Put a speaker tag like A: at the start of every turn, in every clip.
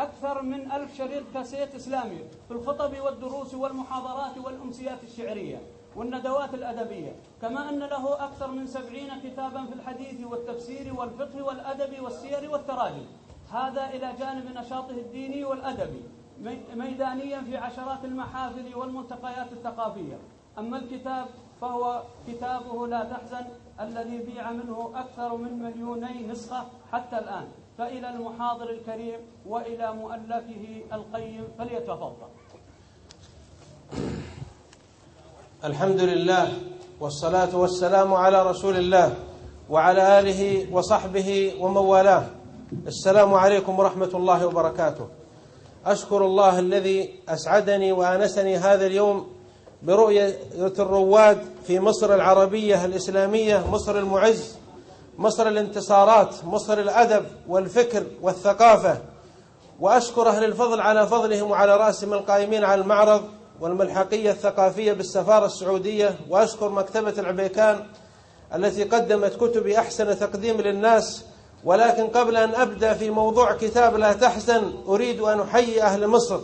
A: أكثر من 1000 شريط كاسيت إسلامي في الخطب والدروس والمحاضرات والأمسيات الشعرية والندوات الأدبية، كما أن له أكثر من 70 كتابا في الحديث والتفسير والفقه والأدب والسير والتراجم، هذا إلى جانب نشاطه الديني والأدبي، ميدانيا في عشرات المحافل والملتقيات الثقافية. أما الكتاب فهو كتابه لا تحزن الذي بيع منه أكثر من 2,000,000 نسخة حتى الآن. فإلى المحاضر الكريم وإلى مؤلفه القيم فليتفضل.
B: الحمد لله والصلاة والسلام على رسول الله وعلى آله وصحبه ومن والاه. السلام عليكم ورحمة الله وبركاته. أشكر الله الذي أسعدني وآنسني هذا اليوم برؤية الرواد في مصر العربية الإسلامية، مصر المعز، مصر الانتصارات، مصر الأدب والفكر والثقافة. وأشكر أهل الفضل على فضلهم، وعلى رأسهم القائمين على المعرض والملحقية الثقافية بالسفارة السعودية. وأشكر مكتبة العبيكان التي قدمت كتبي أحسن تقديم للناس. ولكن قبل أن أبدأ في موضوع كتاب لا تحزن أريد أن أحيي أهل مصر،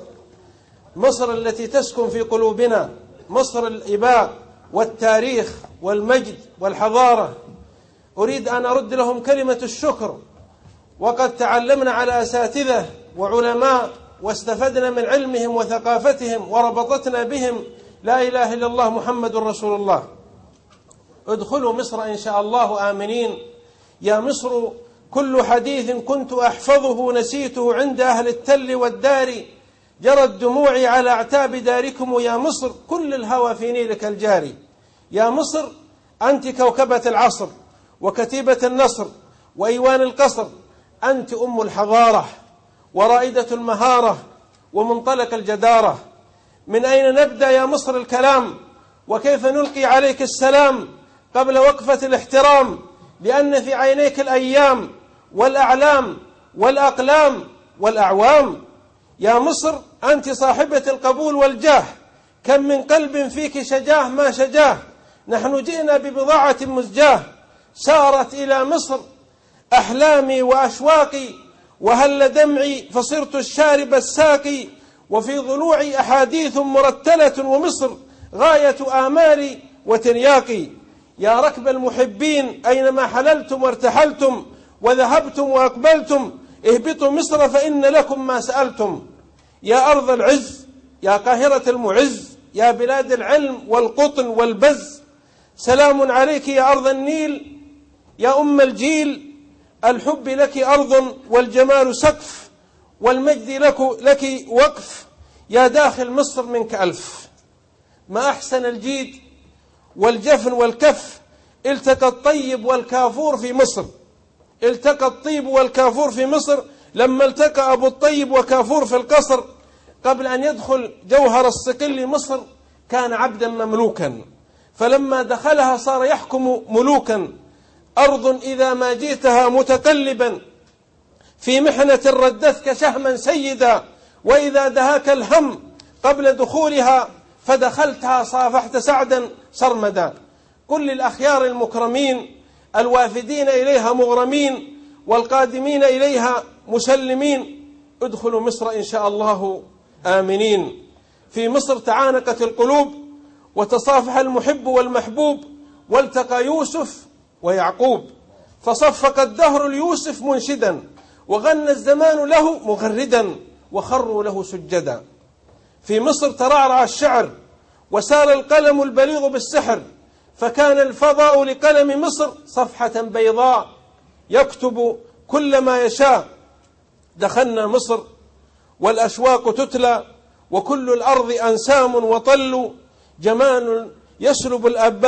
B: مصر التي تسكن في قلوبنا، مصر الإباء والتاريخ والمجد والحضارة. أريد أن أرد لهم كلمة الشكر، وقد تعلمنا على أساتذة وعلماء واستفدنا من علمهم وثقافتهم وربطتنا بهم لا إله إلا الله محمد رسول الله. ادخلوا مصر إن شاء الله آمنين. يا مصر كل حديث كنت أحفظه نسيته عند أهل التل والدار، جرت دموعي على أعتاب داركم يا مصر، كل الهوى في نيلك الجاري. يا مصر أنت كوكبة العصر وكتيبة النصر وإيوان القصر، أنت أم الحضارة ورائدة المهارة ومنطلق الجدارة. من أين نبدأ يا مصر الكلام، وكيف نلقي عليك السلام قبل وقفة الاحترام، لأن في عينيك الأيام والأعلام والأقلام والأعوام. يا مصر أنت صاحبة القبول والجاه، كم من قلب فيك شجاه ما شجاه. نحن جئنا ببضاعة مزجاه، سارت إلى مصر أحلامي وأشواقي، وهل دمعي فصرت الشارب الساقي، وفي ضلوعي أحاديث مرتلة، ومصر غاية آمالي وترياقي. يا ركب المحبين أينما حللتم وارتحلتم وذهبتم وأقبلتم، اهبطوا مصر فإن لكم ما سألتم. يا أرض العز، يا قاهرة المعز، يا بلاد العلم والقطن والبز، سلام عليك يا أرض النيل، يا أم الجيل. الحب لك أرض والجمال سقف، والمجد لك وقف. يا داخل مصر منك ألف، ما أحسن الجيد والجفن والكف. التقى الطيب والكافور في مصر، التقى الطيب والكافور في مصر، لما التقى أبو الطيب وكافور في القصر. قبل أن يدخل جوهر الصقل مصر كان عبدا مملوكا، فلما دخلها صار يحكم ملوكا. أرض إذا ما جئتها متقلبا في محنة ردتك شهما سيدا، وإذا دهاك الهم قبل دخولها فدخلتها صافحت سعدا صرمدا. قل للأخيار المكرمين الوافدين إليها مغرمين، والقادمين إليها مسلمين، ادخلوا مصر إن شاء الله آمنين. في مصر تعانقت القلوب وتصافح المحب والمحبوب، والتقى يوسف ويعقوب، فصفق الدهر ليوسف منشدا، وغنى الزمان له مغردا، وخروا له سجدا. في مصر ترعرع الشعر وسار القلم البليغ بالسحر، فكان الفضاء لقلم مصر صفحة بيضاء يكتب كل ما يشاء. دخلنا مصر والأشواق تتلى، وكل الأرض أنسام وطل، جمال يسلب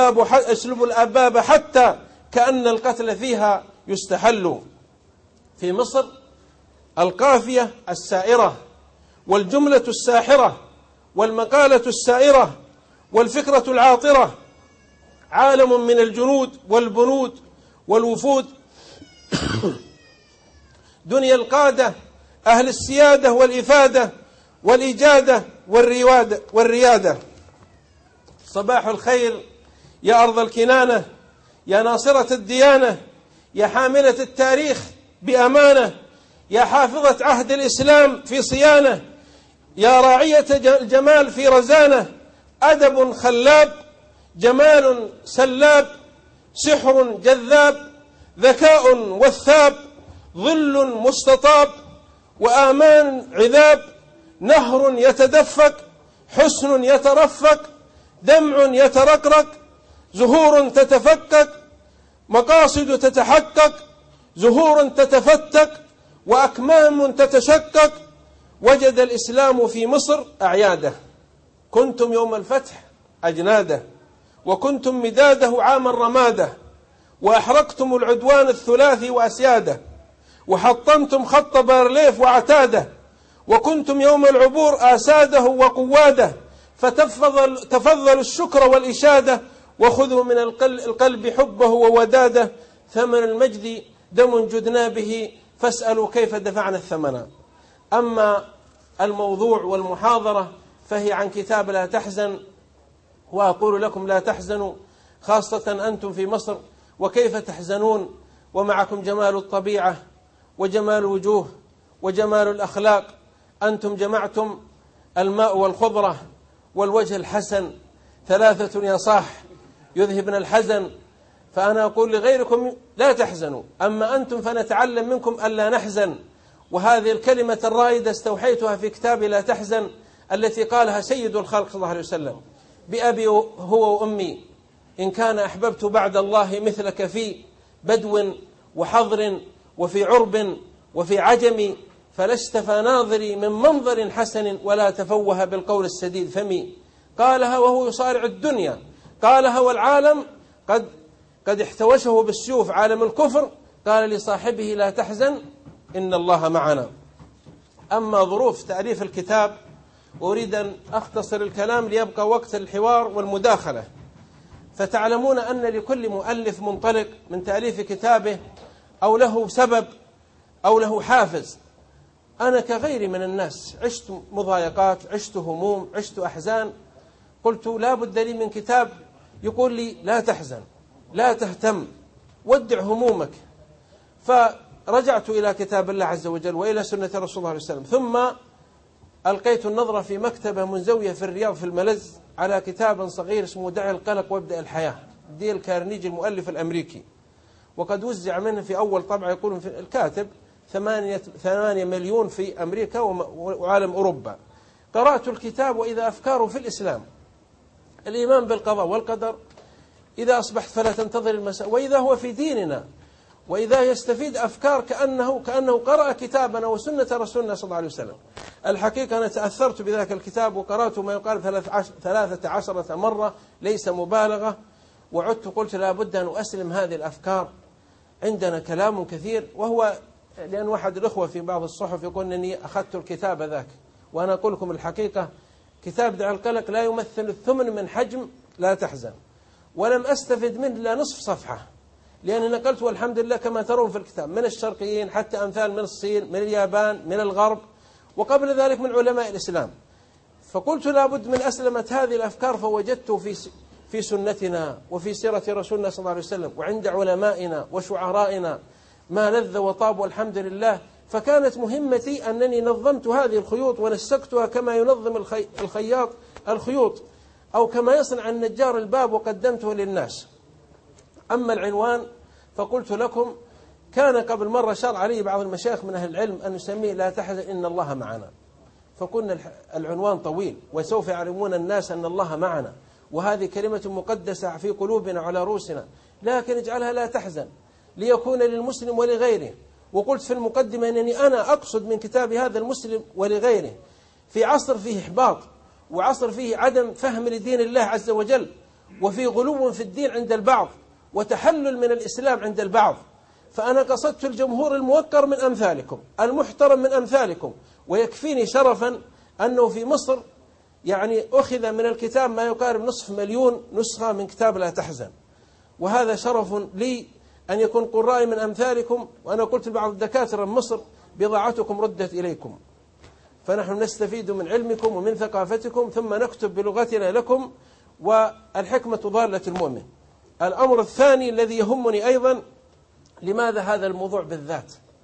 B: الأباب حتى كأن القتل فيها يستحل. في مصر القافية السائرة والجملة الساحرة والمقالة السائرة والفكرة العاطرة، عالم من الجنود والبنود والوفود، دنيا القادة، أهل السيادة والإفادة والإجادة والريادة. صباح الخير يا أرض الكنانة، يا ناصرة الديانة، يا حاملة التاريخ بأمانة، يا حافظة عهد الإسلام في صيانة، يا راعية الجمال في رزانة، أدب خلاب، جمال سلاب، سحر جذاب، ذكاء وثاب، ظل مستطاب، وآمان عذاب، نهر يتدفق، حسن يترفق، دمع يترقرق، زهور تتفكك، مقاصد تتحقق، زهور تتفتك، وأكمام تتشقق. وجد الإسلام في مصر أعياده، كنتم يوم الفتح أجناده، وكنتم مداده عام الرماده، وأحرقتم العدوان الثلاثي وأسياده، وحطمتم خط بارليف وعتاده، وكنتم يوم العبور آساده وقواده. فتفضلوا الشكر والإشادة، وخذوا من القلب حبه ووداده. ثمن المجد دم جدنا به، فاسألوا كيف دفعنا الثمن. أما الموضوع والمحاضرة فهي عن كتاب لا تحزن، وأقول لكم لا تحزنوا، خاصة أنتم في مصر، وكيف تحزنون ومعكم جمال الطبيعة وجمال الوجوه وجمال الأخلاق. أنتم جمعتم الماء والخضرة والوجه الحسن، ثلاثة يا صاح يذهبن الحزن. فأنا أقول لغيركم لا تحزنوا، أما أنتم فنتعلم منكم ألا نحزن. وهذه الكلمة الرائدة استوحيتها في كتاب لا تحزن التي قالها سيد الخلق صلى الله عليه وسلم: بأبي هو وأمي إن كان أحببت بعد الله مثلك في بدو وحضر وفي عرب وفي عجم، فلست فناظري من منظر حسن ولا تفوه بالقول السديد فمي. قالها وهو يصارع الدنيا، قالها والعالم قد احتوشه بالسيوف عالم الكفر. قال لصاحبه لا تحزن إن الله معنا. أما ظروف تأليف الكتاب أريد أن أختصر الكلام ليبقى وقت الحوار والمداخلة. فتعلمون أن لكل مؤلف منطلق من تأليف كتابه أو له سبب أو له حافز. أنا كغيري من الناس عشت مضايقات، عشت هموم، عشت أحزان. قلت لا بد لي من كتاب يقول لي لا تحزن، لا تهتم، ودع همومك. فرجعت إلى كتاب الله عز وجل وإلى سنة رسول الله عليه وسلم، ثم ألقيت النظرة في مكتبة منزوية في الرياض في الملز على كتاب صغير اسمه دع القلق وابدأ الحياة، ديل كارنيجي المؤلف الأمريكي، وقد وزع منه في أول طبعة يقول في الكاتب 8 مليون في أمريكا وعالم أوروبا. قرأت الكتاب وإذا أفكاره في الإسلام، الإيمان بالقضاء والقدر، إذا أصبحت فلا تنتظر المساء، وإذا هو في ديننا، وإذا يستفيد أفكار كأنه قرأ كتابنا وسنة رسولنا صلى الله عليه وسلم. الحقيقة أنا تأثرت بذلك الكتاب وقرأته ما يقال 13 مرة، ليس مبالغة. وعدت قلت لا بد أن أسلم هذه الأفكار، عندنا كلام كثير. وهو لأن واحد الأخوة في بعض الصحف يقول أنني أخذت الكتاب ذاك، وأنا أقول لكم الحقيقة كتاب دع القلق لا يمثل الثمن من حجم لا تحزن، ولم أستفد منه إلا نصف صفحة، لأني نقلت والحمد لله كما ترون في الكتاب من الشرقيين حتى أمثال من الصين، من اليابان، من الغرب، وقبل ذلك من علماء الإسلام. فقلت لابد من أسلمة هذه الأفكار، فوجدت في سنتنا وفي سيرة رسولنا صلى الله عليه وسلم وعند علمائنا وشعرائنا ما لذ وطاب والحمد لله. فكانت مهمتي أنني نظمت هذه الخيوط ونسقتها كما ينظم الخياط الخيوط، أو كما يصنع النجار الباب، وقدمته للناس. أما العنوان فقلت لكم كان قبل مرة شرع علي بعض المشايخ من أهل العلم أن نسميه لا تحزن إن الله معنا، فقلنا العنوان طويل وسوف يعلمون الناس أن الله معنا، وهذه كلمة مقدسة في قلوبنا وعلى رؤوسنا، لكن اجعلها لا تحزن ليكون للمسلم ولغيره. وقلت في المقدمة أنني أنا أقصد من كتاب هذا المسلم ولغيره في عصر فيه إحباط، وعصر فيه عدم فهم لدين الله عز وجل، وفي غلو في الدين عند البعض، وتحلل من الإسلام عند البعض. فأنا قصدت الجمهور الموقر من أمثالكم، المحترم من أمثالكم، ويكفيني شرفا أنه في مصر يعني أخذ من الكتاب ما يقارب 500,000 نسخة من كتاب لا تحزن، وهذا شرف لي أن يكون قرائي من أمثالكم. وأنا قلت لبعض الدكاترة من مصر بضاعتكم ردت إليكم، فنحن نستفيد من علمكم ومن ثقافتكم ثم نكتب بلغتنا لكم، والحكمة ضالة المؤمن. الأمر الثاني الذي يهمني أيضا، لماذا هذا الموضوع بالذات؟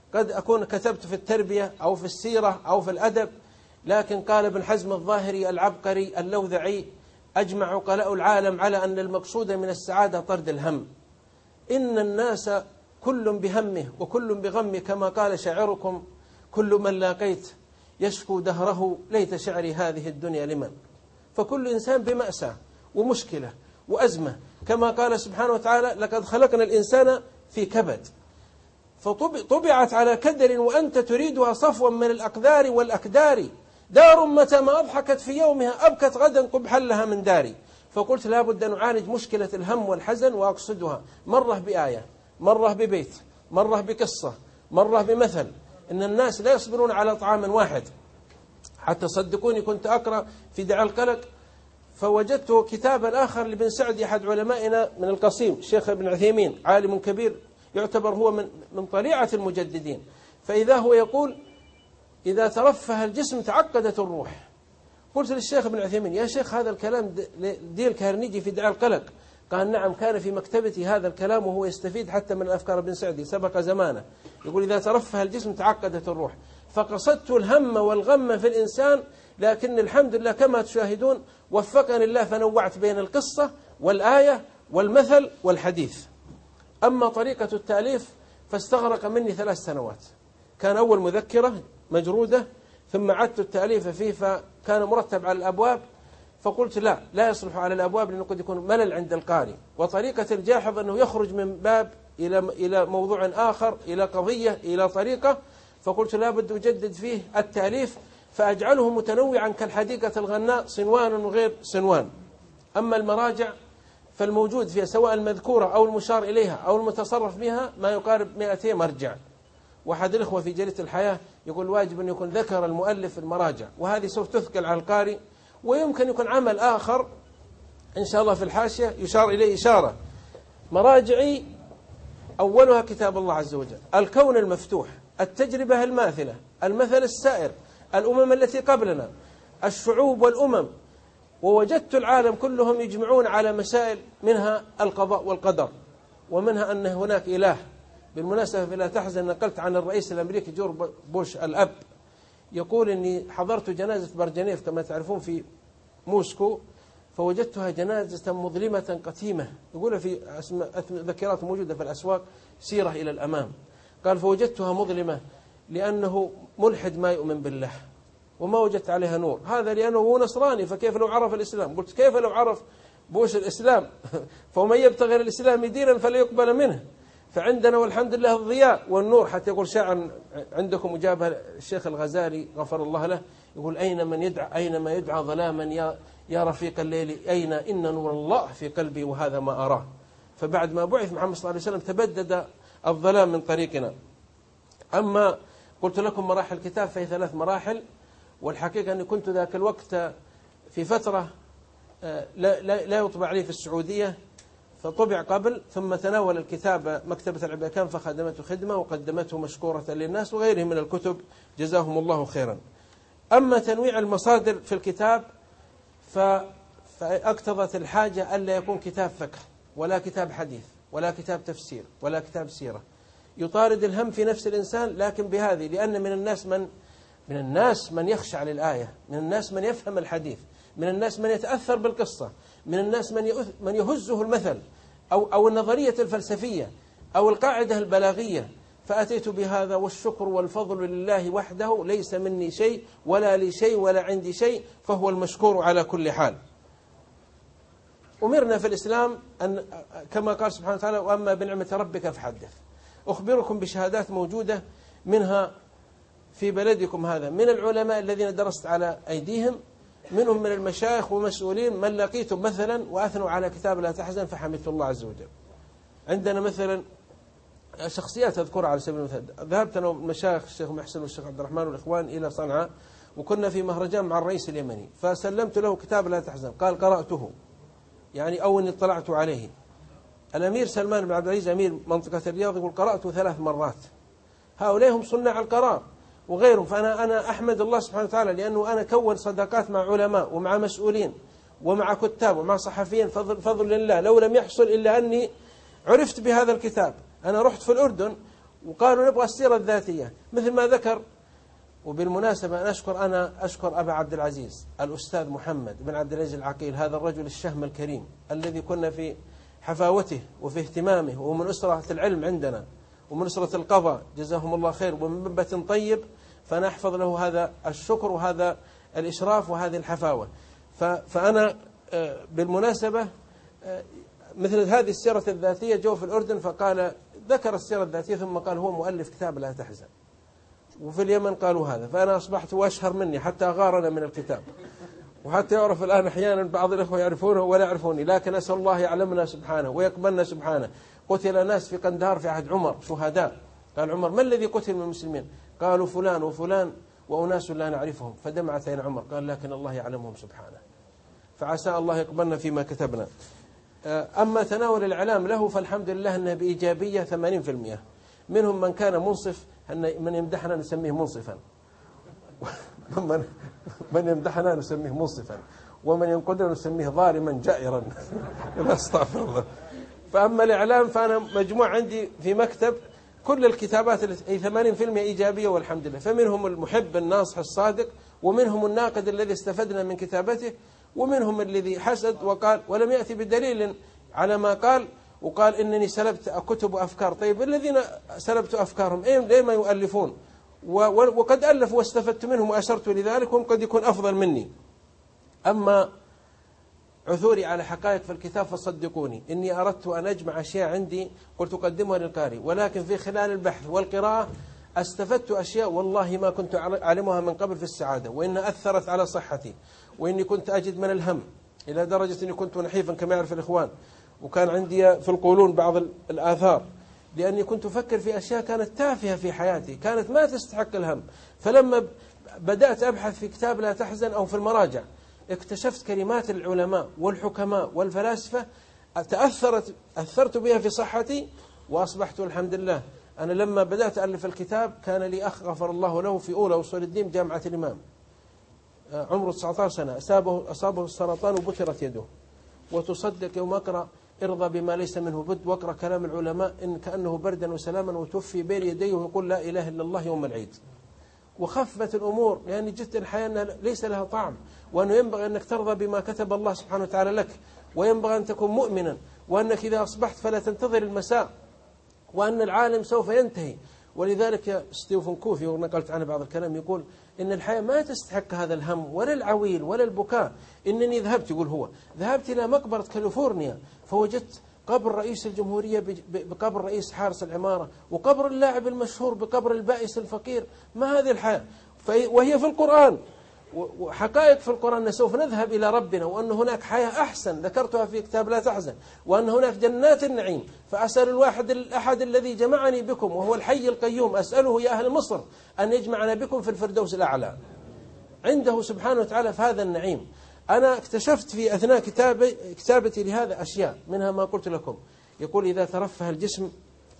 B: قد أكون كتبت في التربية أو في السيرة أو في الأدب، لكن قال ابن حزم الظاهري العبقري اللوذعي: أجمع عقلاء العالم على أن المقصود من السعادة طرد الهم. إن الناس كل بهمه وكل بغمه، كما قال شاعركم: كل من لاقيت يشكو دهره، ليت شعري هذه الدنيا لمن. فكل إنسان بمأساة ومشكلة وأزمة، كما قال سبحانه وتعالى: لقد خلقنا الإنسان في كبد. فطبعت على كدر وأنت تريدها صفوا من الأقدار والأكدار، دار متى ما أضحكت في يومها أبكت غدا قبحا لها من داري. فقلت لا بد أن نعالج مشكلة الهم والحزن، وأقصدها مرة بآية، مرة ببيت، مرة بقصة، مرة بمثل. إن الناس لا يصبرون على طعام واحد. حتى صدقوني كنت أقرأ في دعاء القلق فوجدت كتابا آخر لابن سعدي أحد علمائنا من القصيم، الشيخ ابن عثيمين، عالم كبير يعتبر هو من طليعة المجددين. فإذا هو يقول: إذا ترفه الجسم تعقدت الروح. قلت للشيخ ابن عثيمين: يا شيخ هذا الكلام ديل كارنيجي في دعاء القلق. قال: نعم، كان في مكتبتي هذا الكلام وهو يستفيد حتى من أفكار ابن سعدي، سبق زمانه. يقول: إذا ترفه الجسم تعقدت الروح. فقصدت الهم والغم في الإنسان، لكن الحمد لله كما تشاهدون وفقني الله فنوعت بين القصة والآية والمثل والحديث. أما طريقة التأليف فاستغرق مني 3 سنوات. كان أول مذكرة مجرودة، ثم عدت التأليف فيه، فكان مرتب على الأبواب، فقلت لا يصلح على الأبواب لأنه قد يكون ملل عند القارئ. وطريقة الجاحظ أنه يخرج من باب إلى موضوع آخر، إلى قضية، إلى طريقة، فقلت لا بد أجدد فيه التأليف فأجعله متنوعا كالحديقة الغناء، صنوان وغير صنوان. أما المراجع فالموجود فيها سواء المذكورة أو المشار إليها أو المتصرف بها ما يقارب 200 مرجع. وأحد الإخوة في جريدة الحياة يقول: واجب أن يكون ذكر المؤلف المراجع، وهذه سوف تثقل على القارئ. ويمكن يكون عمل آخر إن شاء الله في الحاشية يشار إليه إشارة. مراجعي أولها كتاب الله عز وجل، الكون المفتوح، التجربة الماثلة، المثل السائر، الأمم التي قبلنا، الشعوب والأمم. ووجدت العالم كلهم يجمعون على مسائل، منها القضاء والقدر، ومنها أن هناك إله. بالمناسبة فلا تحزن، نقلت عن الرئيس الأمريكي جورج بوش الأب يقول: إني حضرت جنازة برجنيف كما تعرفون في موسكو، فوجدتها جنازة مظلمة قتيمة. يقول في ذكرات موجودة في الأسواق: سيرة إلى الأمام. قال: فوجدتها مظلمة لأنه ملحد ما يؤمن بالله، وما وجدت عليها نور. هذا لأنه هو نصراني، فكيف لو عرف الإسلام؟ قلت: كيف لو عرف بوش الإسلام؟ فمن يبتغي الإسلام دينا فلا يقبل منه. فعندنا والحمد لله الضياء والنور. حتى يقول شاعر عندكم مجابه الشيخ الغزالي غفر الله له، يقول: أينما يدعى ظلاما يا رفيق الليل، أين إن نور الله في قلبي وهذا ما أراه. فبعد ما بعث محمد صلى الله عليه وسلم تبدد الظلام من طريقنا. أما قلت لكم مراحل الكتاب فهي 3 مراحل. والحقيقة أني كنت ذاك الوقت في فترة لا يطبع لي في السعودية، فطبع قبل، ثم تناول الكتاب مكتبة العباكان فخدمته خدمة وقدمته مشكورة للناس وغيرهم من الكتب جزاهم الله خيرا. أما تنويع المصادر في الكتاب فاقتضت الحاجة ألا يكون كتاب فقه ولا كتاب حديث ولا كتاب تفسير ولا كتاب سيرة يطارد الهم في نفس الإنسان، لكن بهذه، لأن من الناس من يخشع للآية، من الناس من يفهم الحديث، من الناس من يتأثر بالقصة، من الناس من يهزه المثل أو النظرية الفلسفية أو القاعدة البلاغية. فأتيت بهذا، والشكر والفضل لله وحده، ليس مني شيء ولا لي شيء ولا عندي شيء، فهو المشكور على كل حال. أمرنا في الإسلام أن كما قال سبحانه وتعالى: وأما بنعمة ربك فحدث. أخبركم بشهادات موجودة منها في بلدكم هذا، من العلماء الذين درست على أيديهم، منهم من المشايخ ومسؤولين من لقيتم مثلا وأثنوا على كتاب لا تحزن فحمدت الله عز وجل. عندنا مثلا شخصيات أذكرها على سبيل المثال. ذهبت أنا والمشايخ الشيخ محسن والشيخ عبد الرحمن والإخوان إلى صنعاء، وكنا في مهرجان مع الرئيس اليمني، فسلمت له كتاب لا تحزن، قال: قرأته، يعني أو أني اطلعت عليه. الأمير سلمان بن عبد العزيز أمير منطقة الرياض يقول: قرأته 3 مرات. هؤلاء هم صناع القرار وغيرهم. فأنا أحمد الله سبحانه وتعالى، لأنه أنا كون صداقات مع علماء ومع مسؤولين ومع كتاب ومع صحفيين، فضل لله. لو لم يحصل إلا أني عرفت بهذا الكتاب. أنا رحت في الأردن وقالوا نبغى السيرة الذاتية مثل ما ذكر. وبالمناسبة أنا أشكر أبا عبد العزيز الأستاذ محمد بن عبد العزيز العقيل، هذا الرجل الشهم الكريم الذي كنا في حفاوته وفي اهتمامه، ومن أسرة العلم عندنا ومن أسرة القضاء، جزاهم الله خير، ومن منبت طيب، فأنا أحفظ له هذا الشكر وهذا الإشراف وهذه الحفاوة. فأنا بالمناسبة مثل هذه السيرة الذاتية جو في الأردن، فقال ذكر السيرة الذاتية ثم قال هو مؤلف كتاب لا تحزن، وفي اليمن قالوا هذا، فأنا أصبحت وأشهر مني حتى غارنا من الكتاب، وحتى يعرف الآن أحيانا بعض الأخوة يعرفونه ولا يعرفوني، لكن أسأل الله يعلمنا سبحانه ويقبلنا سبحانه. قتل ناس في قندهار في عهد عمر شهداء، قال عمر ما الذي قتل من المسلمين؟ قالوا فلان وفلان وأناس لا نعرفهم، فدمعت عين عمر، قال لكن الله يعلمهم سبحانه. فعسى الله يقبلنا فيما كتبنا. أما تناول الإعلام له فالحمد لله أنه بإيجابية 80%. منهم من كان منصف، من يمدحنا نسميه منصفا من يمدحنا نسميه منصفا، ومن ينقدنا نسميه ظالما جائرا استغفر الله. فأما الإعلام فأنا مجموع عندي في مكتب كل الكتابات 80% إيجابية والحمد لله. فمنهم المحب الناصح الصادق، ومنهم الناقد الذي استفدنا من كتابته، ومنهم الذي حسد وقال ولم يأتي بدليل على ما قال، وقال إنني سلبت كتب وأفكار. طيب الذين سلبت أفكارهم ليه ما يؤلفون؟ وقد ألفوا واستفدت منهم وأشرت لذلك، هم قد يكون أفضل مني. أما عثوري على حقائق في الكتاب فصدقوني إني أردت أن أجمع أشياء عندي قلت أقدمها للقارئ، ولكن في خلال البحث والقراءة استفدت أشياء والله ما كنت أعلمها من قبل في السعادة، وإن أثرت على صحتي، وإني كنت أجد من الهم إلى درجة أني كنت نحيفا كما يعرف الإخوان، وكان عندي في القولون بعض الآثار، لأني كنت أفكر في أشياء كانت تافهة في حياتي، كانت ما تستحق الهم. فلما بدأت أبحث في كتاب لا تحزن أو في المراجع اكتشفت كلمات العلماء والحكماء والفلاسفة أثرت بها في صحتي، وأصبحت الحمد لله. أنا لما بدأت ألف الكتاب كان لي أخ غفر الله له في أولى أصول الدين جامعة الإمام، عمره 19 سنة، أصابه السرطان وبترت يده، وتصدق يوم أقرأ ارضى بما ليس منه بد، واقرأ كلام العلماء إن كأنه بردا وسلاما، وتوفي بين يديه ويقول لا إله إلا الله يوم العيد. وخفت الأمور لأن جدت الحياة ليس لها طعم، وأنه ينبغي أنك ترضى بما كتب الله سبحانه وتعالى لك، وينبغي أن تكون مؤمنا، وأنك إذا أصبحت فلا تنتظر المساء، وأن العالم سوف ينتهي. ولذلك ستيفن كوفي ونقلت عنه بعض الكلام يقول إن الحياة ما تستحق هذا الهم ولا العويل ولا البكاء. إنني ذهبت، يقول هو، ذهبت إلى مقبرة كاليفورنيا فوجدت قبر رئيس الجمهورية بقبر رئيس حارس العمارة، وقبر اللاعب المشهور بقبر البائس الفقير. ما هذه الحياة؟ وهي في القرآن، وحقائق في القرآن أن سوف نذهب إلى ربنا، وأن هناك حياة أحسن ذكرتها في كتاب لا تحزن، وأن هناك جنات النعيم. فأسأل الواحد الأحد الذي جمعني بكم وهو الحي القيوم، أسأله يا أهل مصر أن يجمعنا بكم في الفردوس الأعلى عنده سبحانه وتعالى في هذا النعيم. أنا اكتشفت في أثناء كتابتي لهذا أشياء، منها ما قلت لكم، يقول إذا ترفه الجسم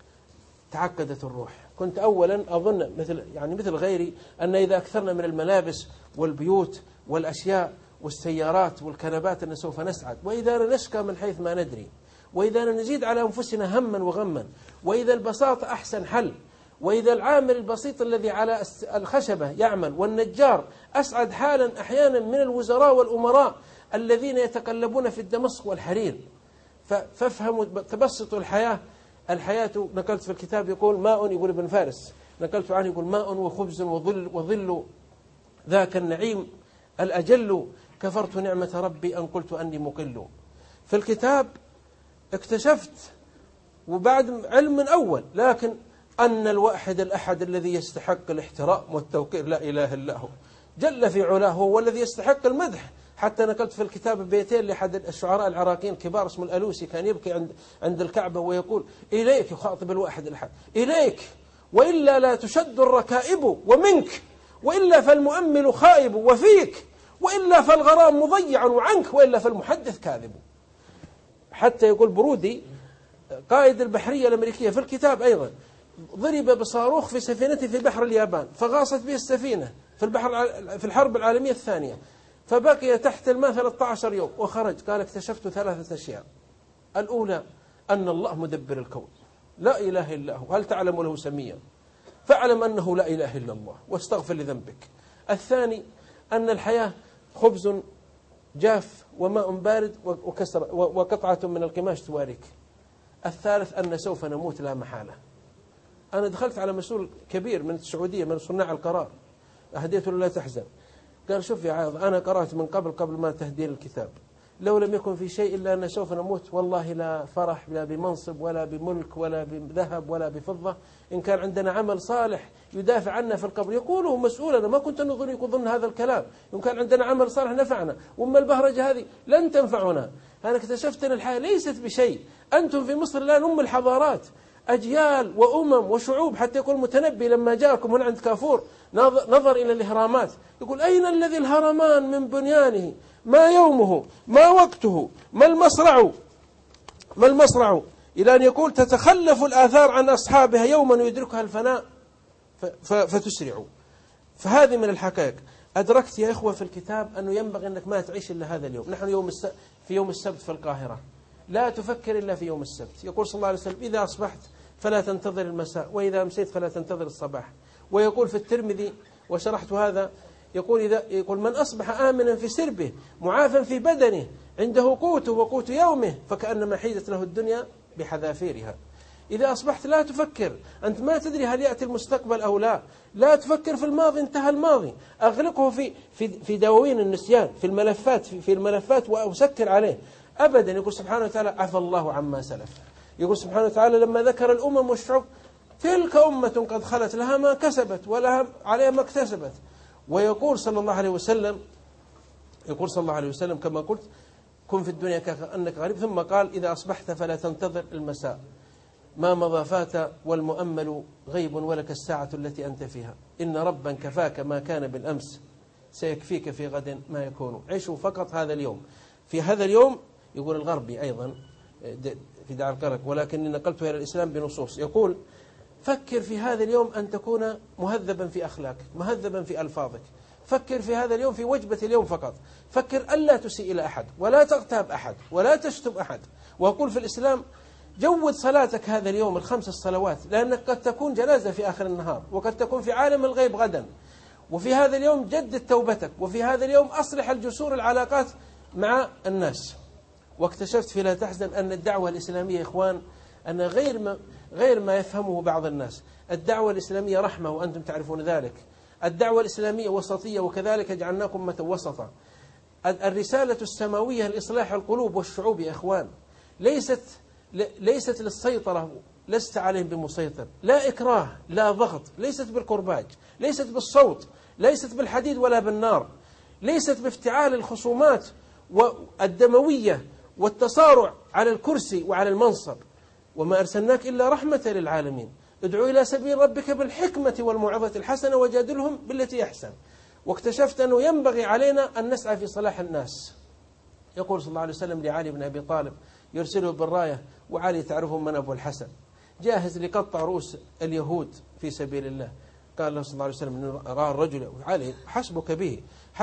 B: تعقدت الروح. كنت أولا أظن مثل غيري أن إذا أكثرنا من الملابس والبيوت والأشياء والسيارات والكنبات أن سوف نسعد، وإذا نشكى من حيث ما ندري، وإذا نزيد على أنفسنا هما وغما، وإذا البساطة أحسن حل، وإذا العامل البسيط الذي على الخشبة يعمل، والنجار أسعد حالا أحيانا من الوزراء والأمراء الذين يتقلبون في الدمسق والحرير. فافهموا تبسطوا الحياة. نقلت في الكتاب يقول ماء، يقول ابن فارس نقلت عنه، يقول ماء وخبز وظل ذاك النعيم الأجل، كفرت نعمة ربي أن قلت أني مقل. في الكتاب اكتشفت وبعد علم أول، لكن أن الواحد الأحد الذي يستحق الاحترام والتوقير لا إله إلا هو جل في علاه، هو الذي يستحق المدح. حتى نقلت في الكتاب بيتين لأحد الشعراء العراقيين الكبار اسمه الألوسي، كان يبكي عند الكعبة ويقول إليك، يخاطب الواحد الأحد، إليك وإلا لا تشد الركائب، ومنك وإلا فالمؤمل خائب، وفيك وإلا فالغرام مضيع، وعنك وإلا فالمحدث كاذب. حتى يقول برودي قائد البحرية الأمريكية في الكتاب أيضا ضرب بصاروخ في سفينته في بحر اليابان، فغاصت به السفينة في الحرب العالمية الثانية، فبقي تحت الماء 13 يوم وخرج. قال اكتشفت 3 أشياء. الأولى أن الله مدبر الكون، لا إله إلا هو، هل تعلم له سميا؟ فاعلم أنه لا إله إلا الله واستغفر لذنبك. الثاني أن الحياة خبز جاف وماء بارد وقطعة من القماش تواريك. الثالث أن سوف نموت لا محالة. أنا دخلت على مسؤول كبير من السعودية من صناع القرار، أهديته لا تحزن، قال شوف يا عاض، أنا قرأت من قبل ما تهدير الكتاب، لو لم يكن في شيء إلا أن سوف نموت، والله لا فرح لا بمنصب ولا بملك ولا بذهب ولا بفضة. إن كان عندنا عمل صالح يدافع عنا في القبر يقوله مسؤول، أنا ما كنت أظن هذا الكلام، إن كان عندنا عمل صالح نفعنا، وأما البهرجة هذه لن تنفعنا. أنا اكتشفت أن الحياة ليست بشيء. أنتم في مصر الآن الحضارات، أجيال وأمم وشعوب، حتى يقول المتنبي لما جاءكم هنا عند كافور نظر إلى الإهرامات يقول أين الذي الهرمان من بنيانه، ما يومه، ما وقته، ما المصرع، إلى أن يقول تتخلف الآثار عن أصحابها يوما يدركها الفناء فتسرع. فهذه من الحقائق. أدركت يا إخوة في الكتاب أنه ينبغي أنك ما تعيش إلا هذا اليوم. نحن في يوم السبت في القاهرة، لا تفكر إلا في يوم السبت. يقول صلى الله عليه وسلم إذا أصبحت فلا تنتظر المساء، وإذا أمسيت فلا تنتظر الصباح. ويقول في الترمذي وشرحت هذا، يقول من أصبح آمنا في سربه معافا في بدنه عنده قوته وقوت يومه فكأنما حيزت له الدنيا بحذافيرها. إذا أصبحت لا تفكر، أنت ما تدري هل يأتي المستقبل أو لا تفكر في الماضي، انتهى الماضي، أغلقه في دواوين النسيان، في الملفات وأسكر عليه أبدا. يقول سبحانه وتعالى عفى الله عما سلف. يقول سبحانه وتعالى لما ذكر الأمم والشعوب تلك أمة قد خلت لها ما كسبت ولها عليها ما اكتسبت. ويقول صلى الله عليه وسلم كما قلت كن في الدنيا كأنك غريب. ثم قال إذا أصبحت فلا تنتظر المساء، ما مضى فات والمؤمل غيب ولك الساعة التي أنت فيها، إن ربا كفاك ما كان بالأمس سيكفيك في غد ما يكون. عيشوا فقط هذا اليوم. في هذا اليوم يقول الغربي أيضا في داع القرق، ولكني نقلته إلى الإسلام بنصوص، يقول فكر في هذا اليوم أن تكون مهذبا في أخلاقك، مهذبا في ألفاظك. فكر في هذا اليوم في وجبة اليوم فقط. فكر ألا تسيء إلى أحد ولا تغتاب أحد ولا تشتم أحد. وأقول في الإسلام جود صلاتك هذا اليوم ال5 الصلوات، لأنك قد تكون جنازة في آخر النهار، وقد تكون في عالم الغيب غدا. وفي هذا اليوم جدد توبتك، وفي هذا اليوم أصلح الجسور العلاقات مع الناس. واكتشفت في لا تحزن أن الدعوة الإسلامية إخوان أن غير ما يفهمه بعض الناس. الدعوة الإسلامية رحمة وأنتم تعرفون ذلك. الدعوة الإسلامية وسطية، وكذلك جعلناكم أمة وسطا. الرسالة السماوية لإصلاح القلوب والشعوب يا إخوان ليست للسيطرة، لست عليهم بمسيطر، لا إكراه لا ضغط، ليست بالكرباج، ليست بالصوت، ليست بالحديد ولا بالنار، ليست بافتعال الخصومات والدموية والتصارع على الكرسي وعلى المنصب. وما أرسلناك إلا رحمة للعالمين. ادعو إلى سبيل ربك بالحكمة والموعظة الحسنة وجادلهم بالتي أحسن. واكتشفت أنه ينبغي علينا أن نسعى في صلاح الناس. يقول صلى الله عليه وسلم لعلي بن أبي طالب يرسله بالراية، وعلي تعرفون من أبو الحسن، جاهز لقطع رؤوس اليهود في سبيل الله. قال له صلى الله عليه وسلم رأى الرجل علي حسبك به،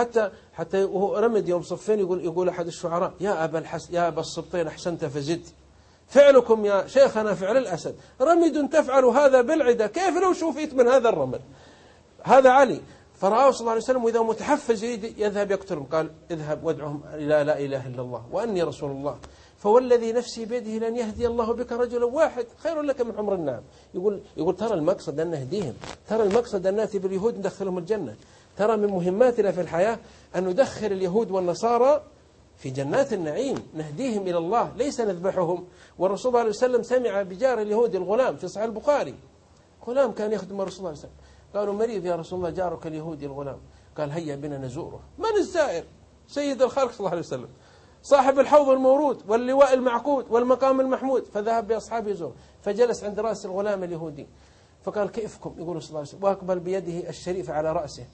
B: حتى وهو رمد يوم صفين يقول أحد الشعراء يا أبا السبطين أحسنت فزد، فعلكم يا شيخنا فعل الأسد، رمد تفعل هذا بالعدة، كيف لو شوفيت من هذا الرمل؟ هذا علي. فرآه صلى الله عليه وسلم وإذا متحفز يريد يذهب يقتلهم، قال اذهب وادعهم إلى لا إله إلا الله وأني رسول الله، فوالذي نفسي بيده لن يهدي الله بك رجلا واحد خير لك من حمر النعم. يقول ترى المقصد أن نهديهم، ترى المقصد أن نأتي باليهود ندخلهم الجنة، ترى من مهماتنا في الحياة أن ندخل اليهود والنصارى في جنات النعيم، نهديهم إلى الله ليس نذبحهم. والرسول صلى الله عليه وسلم سمع بجار اليهود الغلام في صحيح البخاري، غلام كان يخدم الرسول صلى الله عليه وسلم، قالوا مريض يا رسول الله جارك اليهودي الغلام، قال هيا بنا نزوره. من الزائر؟ سيد الخلق صلى الله عليه وسلم، صاحب الحوض المورود واللواء المعقود والمقام المحمود. فذهب بأصحابه يزور، فجلس عند رأس الغلام اليهودي، فقال كيفكم؟ يقول صلى الله عليه وسلم، وأقبل بيده الشريفة على رأسه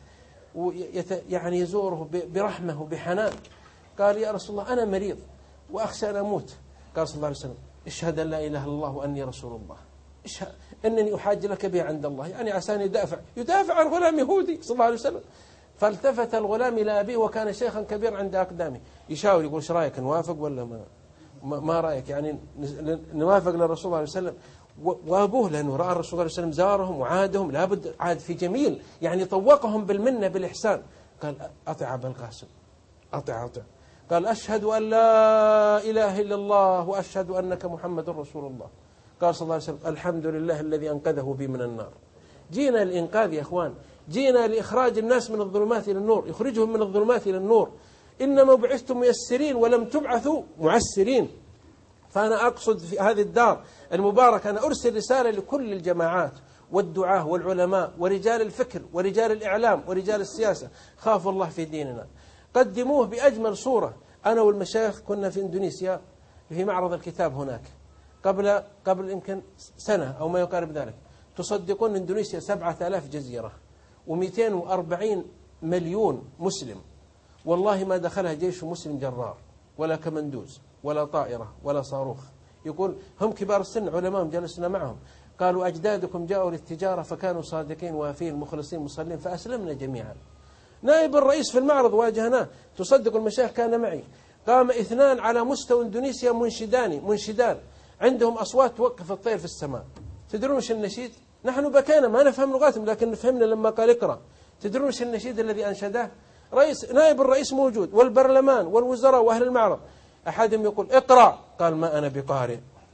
B: يعني يزوره برحمة وبحنان. قال يا رسول الله أنا مريض وأخشى أن أموت. قال صلى الله عليه وسلم اشهد أن لا إله إلا الله وأني رسول الله، اشهد أنني أحاج لك به عند الله، يعني عساني يدافع عن غلام يهودي صلى الله عليه وسلم. فالتفت الغلام إلى أبيه وكان شيخا كبيرا عند أقدامه، يشاور يقول ايش رايك، نوافق ولا ما رأيك، يعني نوافق للرسول صلى الله عليه وسلم. وأبوه لأنه رأى الرسول صلى الله عليه وسلم زارهم وعادهم، لابد عاد في جميل، يعني طوقهم بالمنة بالإحسان. قال أطع أبا القاسم، أطع. قال أشهد أن لا إله إلا الله وأشهد أنك محمد رسول الله. قال صلى الله عليه وسلم الحمد لله الذي أنقذه بي من النار. جينا للإنقاذ يا أخوان، جينا لإخراج الناس من الظلمات إلى النور، يخرجهم من الظلمات إلى النور. إنما بعثتم ميسرين ولم تبعثوا معسرين. فأنا أقصد في هذه الدار المباركة أنا أرسل رسالة لكل الجماعات والدعاة والعلماء ورجال الفكر ورجال الإعلام ورجال السياسة، خافوا الله في ديننا، قدموه بأجمل صورة. أنا والمشايخ كنا في إندونيسيا في معرض الكتاب هناك قبل يمكن سنة أو ما يقارب ذلك. تصدقون إندونيسيا 7000 جزيرة و240 مليون مسلم، والله ما دخلها جيش مسلم جرار ولا كمندوز ولا طائرة ولا صاروخ. يقول هم كبار السن علماء جلسنا معهم، قالوا أجدادكم جاءوا للتجارة فكانوا صادقين وافين مخلصين مصلين فأسلمنا جميعا. نائب الرئيس في المعرض واجهناه، تصدق المشايخ كان معي، قام 2 على مستوى إندونيسيا منشدان عندهم أصوات توقف الطير في السماء. تدرون وش النشيد؟ نحن بكينا ما نفهم لغتهم لكن فهمنا لما قال اقرأ. تدرون وش النشيد الذي أنشده؟ نائب الرئيس موجود والبرلمان والوزراء وأهل المعرض، أحدهم يقول اقرأ، قال ما أنا بقارئ.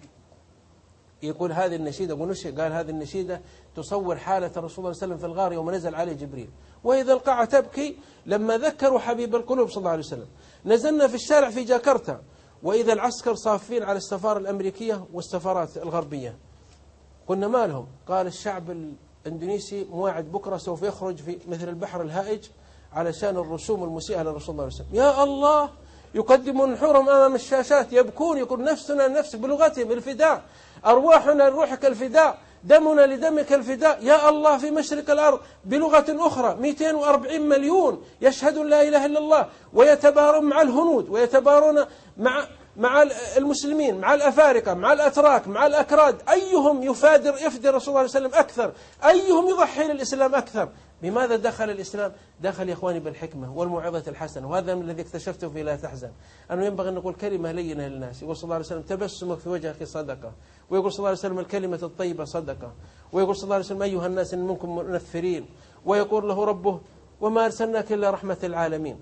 B: يقول هذه النشيدة قال هذه النشيدة تصور حالة الرسول صلى الله عليه وسلم في الغار يوم نزل عليه جبريل، وإذا القاعة تبكي لما ذكروا حبيب القلوب صلى الله عليه وسلم. نزلنا في الشارع في جاكرتا وإذا العسكر صافين على السفارة الأمريكية والسفارات الغربية. قلنا ما لهم؟ قال الشعب الإندونيسي مواعد بكرة سوف يخرج في مثل البحر الهائج علشان الرسوم المسيئة للرسول صلى الله عليه وسلم. يا الله، يقدمون نحورهم أمام الشاشات يبكون، يقول نفسنا نفسك بلغتهم الفداء، أرواحنا لروحك الفداء، دمنا لدمك الفداء. يا الله في مشرق الأرض بلغة أخرى 240 مليون يشهدون لا إله إلا الله ويتبارون مع الهنود ويتبارون مع المسلمين مع الأفارقة مع الأتراك مع الأكراد. أيهم يفدي الرسول صلى الله عليه وسلم أكثر؟ أيهم يضحي للإسلام أكثر؟ بماذا دخل الإسلام؟ دخل يا إخواني بالحكمة والموعظة الحسنة، وهذا من الذي اكتشفته في لا تحزن، أنه ينبغي أن نقول كلمة لينة للناس. يقول صلى الله عليه وسلم تبسمك في وجهك صدقة، ويقول صلى الله عليه وسلم الكلمة الطيبة صدقة، ويقول صلى الله عليه وسلم أيها الناس إن منكم منفرين، ويقول له ربه وما أرسلناك إلا رحمة العالمين،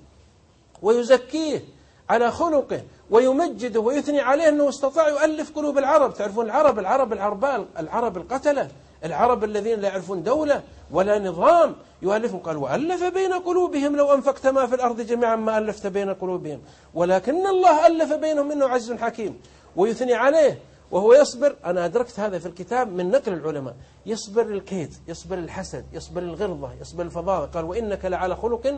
B: ويزكيه على خلقه ويمجده ويثني عليه أنه استطاع يؤلف قلوب العرب. تعرفون العرب العربال، العرب القتلة، العرب الذين لا يعرفون دولة ولا نظام، يؤلفهم. قال وألف بين قلوبهم لو أنفقت ما في الأرض جميعا ما ألفت بين قلوبهم ولكن الله ألف بينهم إنه عزيز حكيم. ويثني عليه وهو يصبر. أنا أدركت هذا في الكتاب من نقل العلماء، يصبر الكيد، يصبر الحسد، يصبر الغلظة، يصبر الفظاظة. قال وإنك لعلى خلق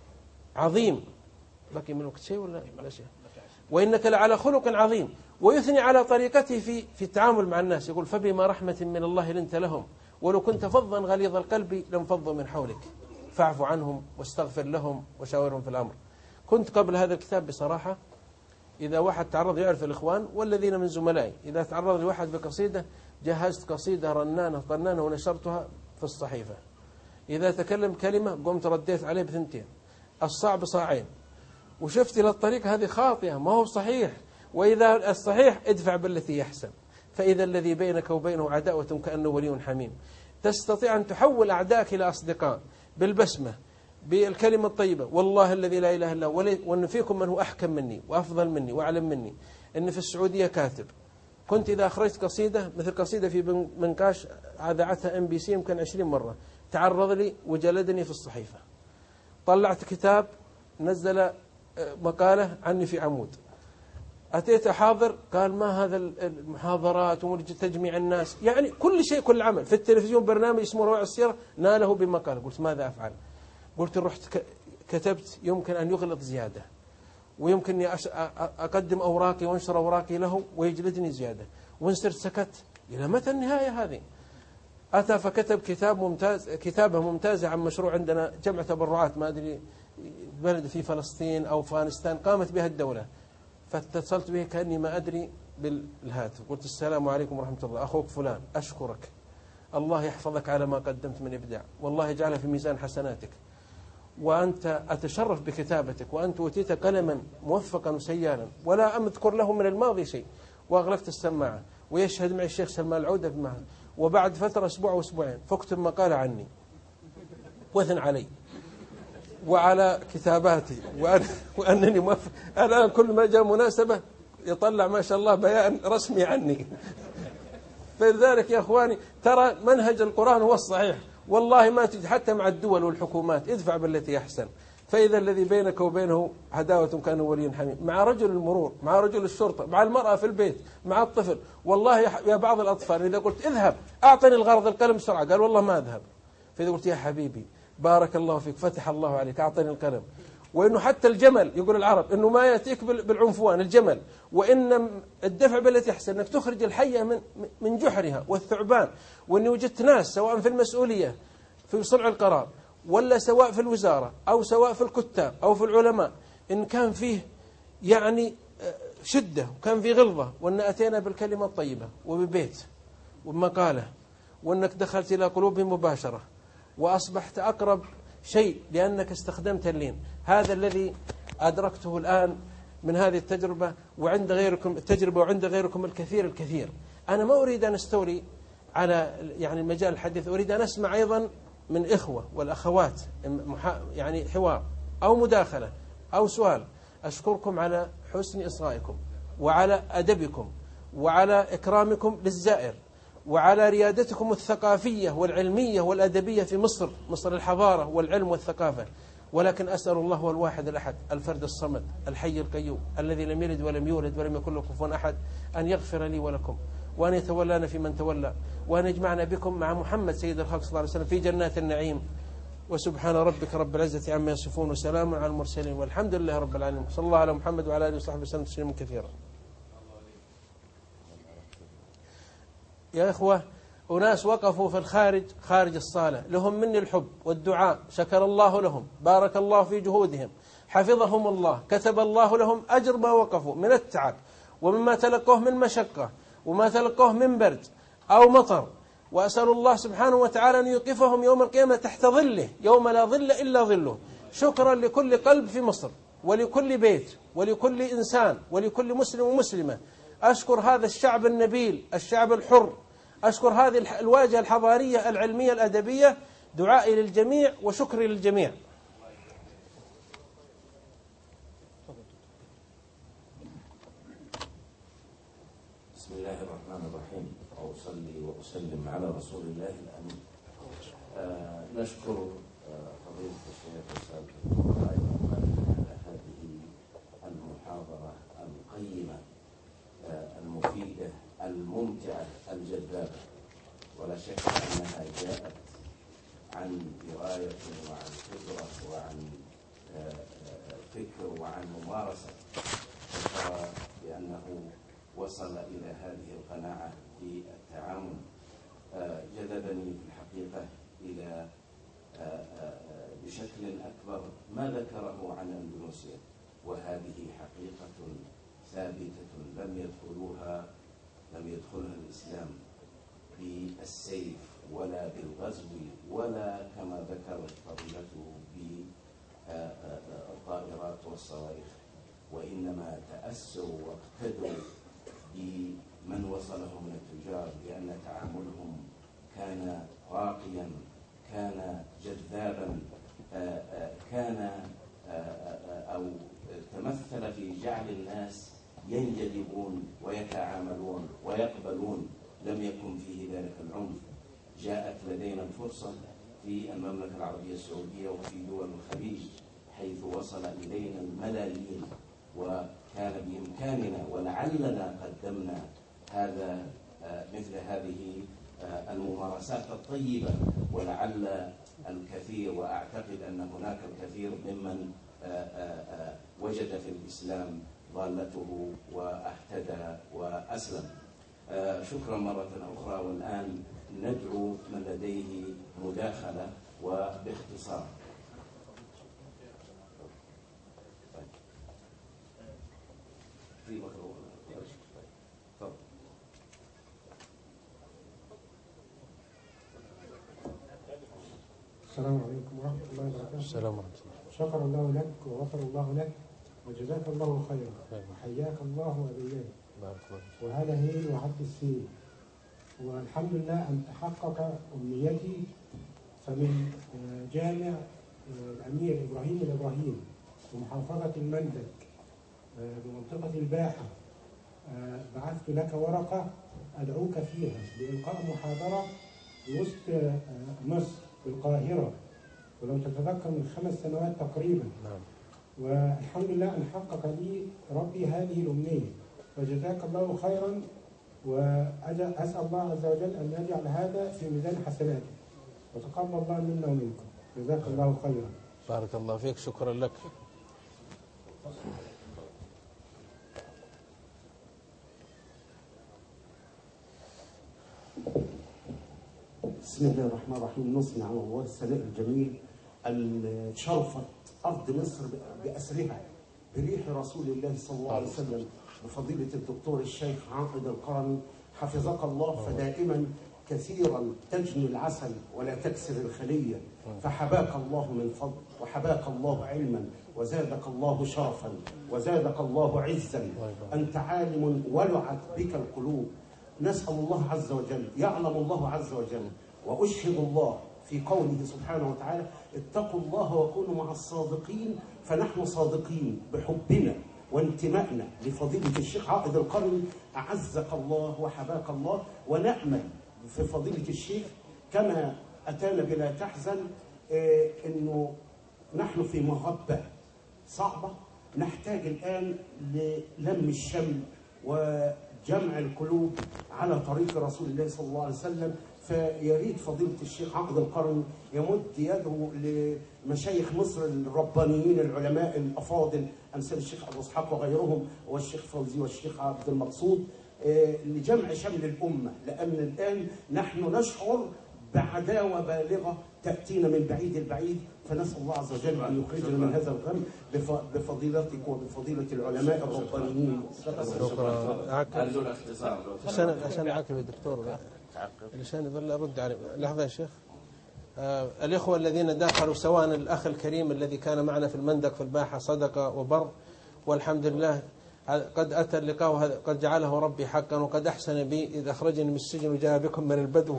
B: عظيم. بقي من وقت شيء ولا شيء؟ وإنك لعلى خلق عظيم. ويثني على طريقته في التعامل مع الناس، يقول فبما رحمة من الله لنت لهم ولو كنت فظا غليظ القلب لانفضوا من حولك فاعف عنهم واستغفر لهم وشاورهم في الأمر. كنت قبل هذا الكتاب بصراحة إذا واحد تعرض، يعرف الإخوان والذين من زملائي، إذا تعرض لواحد بقصيدة جهزت قصيدة رنانة ونشرتها في الصحيفة. إذا تكلم كلمة قمت رديت عليه بثنتين، الصعب صاعين، وشفت للطريق هذه خاطئة ما هو صحيح، وإذا الصحيح ادفع بالتي يحسن فإذا الذي بينك وبينه عداوة كأنه ولي حميم. تستطيع أن تحول أعداءك إلى أصدقاء بالبسمة بالكلمة الطيبة. والله الذي لا إله إلا هو، وأن فيكم من هو أحكم مني وأفضل مني وأعلم مني. إن في السعودية كاتب كنت إذا أخرجت قصيدة مثل قصيدة في منقاش عذعتها MBC يمكن 20 مرة، تعرض لي وجلدني في الصحيفة. طلعت كتاب نزل مقالة عني في عمود، أتيت حاضر قال ما هذا المحاضرات وتجميع الناس، يعني كل شيء كل عمل. في التلفزيون برنامج اسمه روائع السيرة ناله بمقالة. قلت ماذا أفعل؟ قلت رحت كتبت يمكن أن يغلط زيادة ويمكن أني أقدم أوراقي وانشر أوراقي له ويجلدني زيادة، وانصرت سكت إلى متى النهاية هذه؟ أتى فكتب كتابة ممتازة عن مشروع عندنا جمع تبرعات ما أدري بلد في فلسطين أو أفغانستان قامت بها الدولة. فاتصلت به كأني ما أدري بالهاتف، قلت السلام عليكم ورحمة الله، أخوك فلان أشكرك، الله يحفظك على ما قدمت من إبداع، والله يجعلها في ميزان حسناتك، وأنت أتشرف بكتابتك، وأنت أوتيت قلما موفقا وسيالا ولا أذكر له من الماضي شيء. وأغلقت السماعة ويشهد معي الشيخ سلمان العودة في المعهد، وبعد فترة أسبوع أو أسبوعين فاكتب مقالة عني واثن علي وعلى كتاباتي وأنني موفق. الآن كل ما جاء مناسبة يطلع ما شاء الله بيان رسمي عني. فلذلك يا أخواني ترى منهج القرآن هو الصحيح، والله ما تجد حتى مع الدول والحكومات ادفع بالتي أحسن، فإذا الذي بينك وبينه عداوة كأنه ولي حميم، مع رجل المرور، مع رجل الشرطة، مع المرأة في البيت، مع الطفل. والله يا بعض الأطفال إذا قلت اذهب أعطني الغرض القلم بسرعة قال والله ما أذهب. فإذا قلت يا حبيبي بارك الله فيك فتح الله عليك أعطني القلم. وإنه حتى الجمل يقول العرب إنه ما يأتيك بالعنفوان الجمل، وإن الدفع بالتي أحسن أنك تخرج الحية من جحرها والثعبان. وإني وجدت ناس سواء في المسؤولية في صنع القرار ولا سواء في الوزارة أو سواء في الكتاب أو في العلماء إن كان فيه يعني شدة وكان فيه غلظة، وإن أتينا بالكلمة الطيبة وببيت وبمقالة، وإنك دخلت إلى قلوبهم مباشرة وأصبحت أقرب شيء لأنك استخدمت اللين. هذا الذي أدركته الآن من هذه التجربة وعند غيركم التجربة وعند غيركم الكثير. أنا ما أريد أن أستولي على يعني المجال الحديث، أريد أن أسمع أيضا من إخوة والأخوات يعني حوار أو مداخلة أو سؤال. أشكركم على حسن إصغائكم وعلى أدبكم وعلى إكرامكم للزائر وعلى ريادتكم الثقافية والعلمية والأدبية في مصر، مصر الحضارة والعلم والثقافة. ولكن أسأل الله هو الواحد الأحد الفرد الصمد الحي القيوم الذي لم يلد ولم يولد ولم يكن له كفوا أحد أن يغفر لي ولكم، وأن يتولانا في من تولى، وأن يجمعنا بكم مع محمد سيد الخلق صلى الله عليه وسلم في جنات النعيم. وسبحان ربك رب العزة عما يصفون وسلام على المرسلين والحمد لله رب العالمين. صلى الله على محمد وعلى آله وصحبه وسلم تسليما كثيرا. يا إخوة أناس وقفوا في الخارج خارج الصالة لهم مني الحب والدعاء، شكر الله لهم، بارك الله في جهودهم، حفظهم الله، كتب الله لهم أجر ما وقفوا من التعب ومما تلقوه من مشقة وما تلقوه من برد أو مطر. وأسأل الله سبحانه وتعالى أن يوقفهم يوم القيامة تحت ظله يوم لا ظل إلا ظله. شكرا لكل قلب في مصر ولكل بيت ولكل إنسان ولكل مسلم ومسلمة. أشكر هذا الشعب النبيل الشعب الحر، أشكر هذه الواجهة الحضارية العلمية الأدبية. دعائي للجميع وشكري للجميع.
C: بسم الله الرحمن الرحيم، وأصلي وأسلم على رسول الله الأمين. نشكر فضيلة الشيخ الأستاذ أيضا على هذه المحاضرة القيمة المفيدة الممتعة الجذابة، ولا شك أنها جاءت عن دراية وعن خبرة وعن فكر وعن ممارسة، بأنه وصل إلى هذه القناعة في التعامل. جذبني في الحقيقة إلى بشكل أكبر ما ذكره عن أندونيسيا، وهذه حقيقة ثابتة لم يدخلها الإسلام بالسيف ولا بالغزو ولا كما ذكرت فضيلته بالطائرات والصواريخ، وإنما تأسوا واقتدوا بمن وصلهم من التجار، لأن تعاملهم كان راقيا، كان جذابا، كان أو تمثل في جعل الناس ينجذبون ويتعاملون ويقبلون، لم يكن فيه ذلك العنف. جاءت لدينا الفرصة في المملكة العربية السعودية وفي دول الخليج حيث وصل إلينا الملايين، وكان بإمكاننا ولعلنا قدمنا مثل هذه الممارسات الطيبة، ولعل الكثير، وأعتقد أن هناك الكثير ممن وجد في الإسلام ضالته واهتدى وأسلم. شكرا مرة أخرى، والآن ندعو من لديه مداخلة وباختصار.
D: السلام عليكم ورحمة الله وبركاته.
B: السلام ورحمة الله.
D: شكر الله لك وغفر الله لك وجزاك الله خيرا وحياك الله وبياك. وهذا هي وحط السين. والحمد لله أن تحقق أمنيتي، فمن جامع الأمير إبراهيم الإبراهيم ومحافظة المندك بمنطقة الباحة بعثت لك ورقة أدعوك فيها لإلقاء محاضرة وسط مصر في القاهرة، ولو تتذكر من 5 سنوات تقريبا. والحمد لله أن حقق لي ربي هذه الأمنية، فجزاك الله خيرا، وأسأل الله عز وجل أن يجعل هذا في ميزان حسناتك، وتقبل الله منا ومنكم. جزاك الله خيرا.
B: بارك الله فيك، شكرا لك.
E: بسم الله الرحمن الرحيم. نثني على الله الثناء الجميل أن شرفت أرض مصر بأسرها بريح رسول الله صلى الله عليه وسلم بفضيلة الدكتور الشيخ عائد القرني حفظك الله. فدائما كثيرا تجني العسل ولا تكسر الخلية، فحباك الله من فضل، وحباك الله علما، وزادك الله شرفا، وزادك الله عزا. أنت عالم ولعت بك القلوب. نسأل الله عز وجل، يعلم الله عز وجل وأشهد الله في قوله سبحانه وتعالى: اتقوا الله وكونوا مع الصادقين. فنحن صادقين بحبنا وانتمائنا لفضيلة الشيخ عائد القرني، أعزك الله وحباك الله. ونأمل في فضيلة الشيخ كما أتانا بلا تحزن أنه نحن في مغبة صعبة، نحتاج الآن للم الشمل وجمع القلوب على طريق رسول الله صلى الله عليه وسلم. فيريد فضيلة الشيخ عائد القرني يمد يده لمشايخ مصر الربانيين العلماء الأفاضل أمثال الشيخ أبو إسحاق وغيرهم، والشيخ فوزي والشيخ عبد المقصود، لجمع شمل الأمة، لأن الآن نحن نشعر بعداوة بالغة تأتينا من بعيد البعيد. فنسأل الله عز وجل أن يخرجنا من هذا الغم بفضيلتك وبفضيلة العلماء الربانيين.
B: شكرا. عشان أعقب الدكتور لسان يظل أرد عليه. لحظة يا شيخ. الإخوة الذين داخلوا، سواء الأخ الكريم الذي كان معنا في المندك في الباحة صدق وبر، والحمد لله قد أتى اللقاء قد جعله ربي حقا، وقد أحسن بي إذا أخرجني من السجن وجاء بكم من البدو.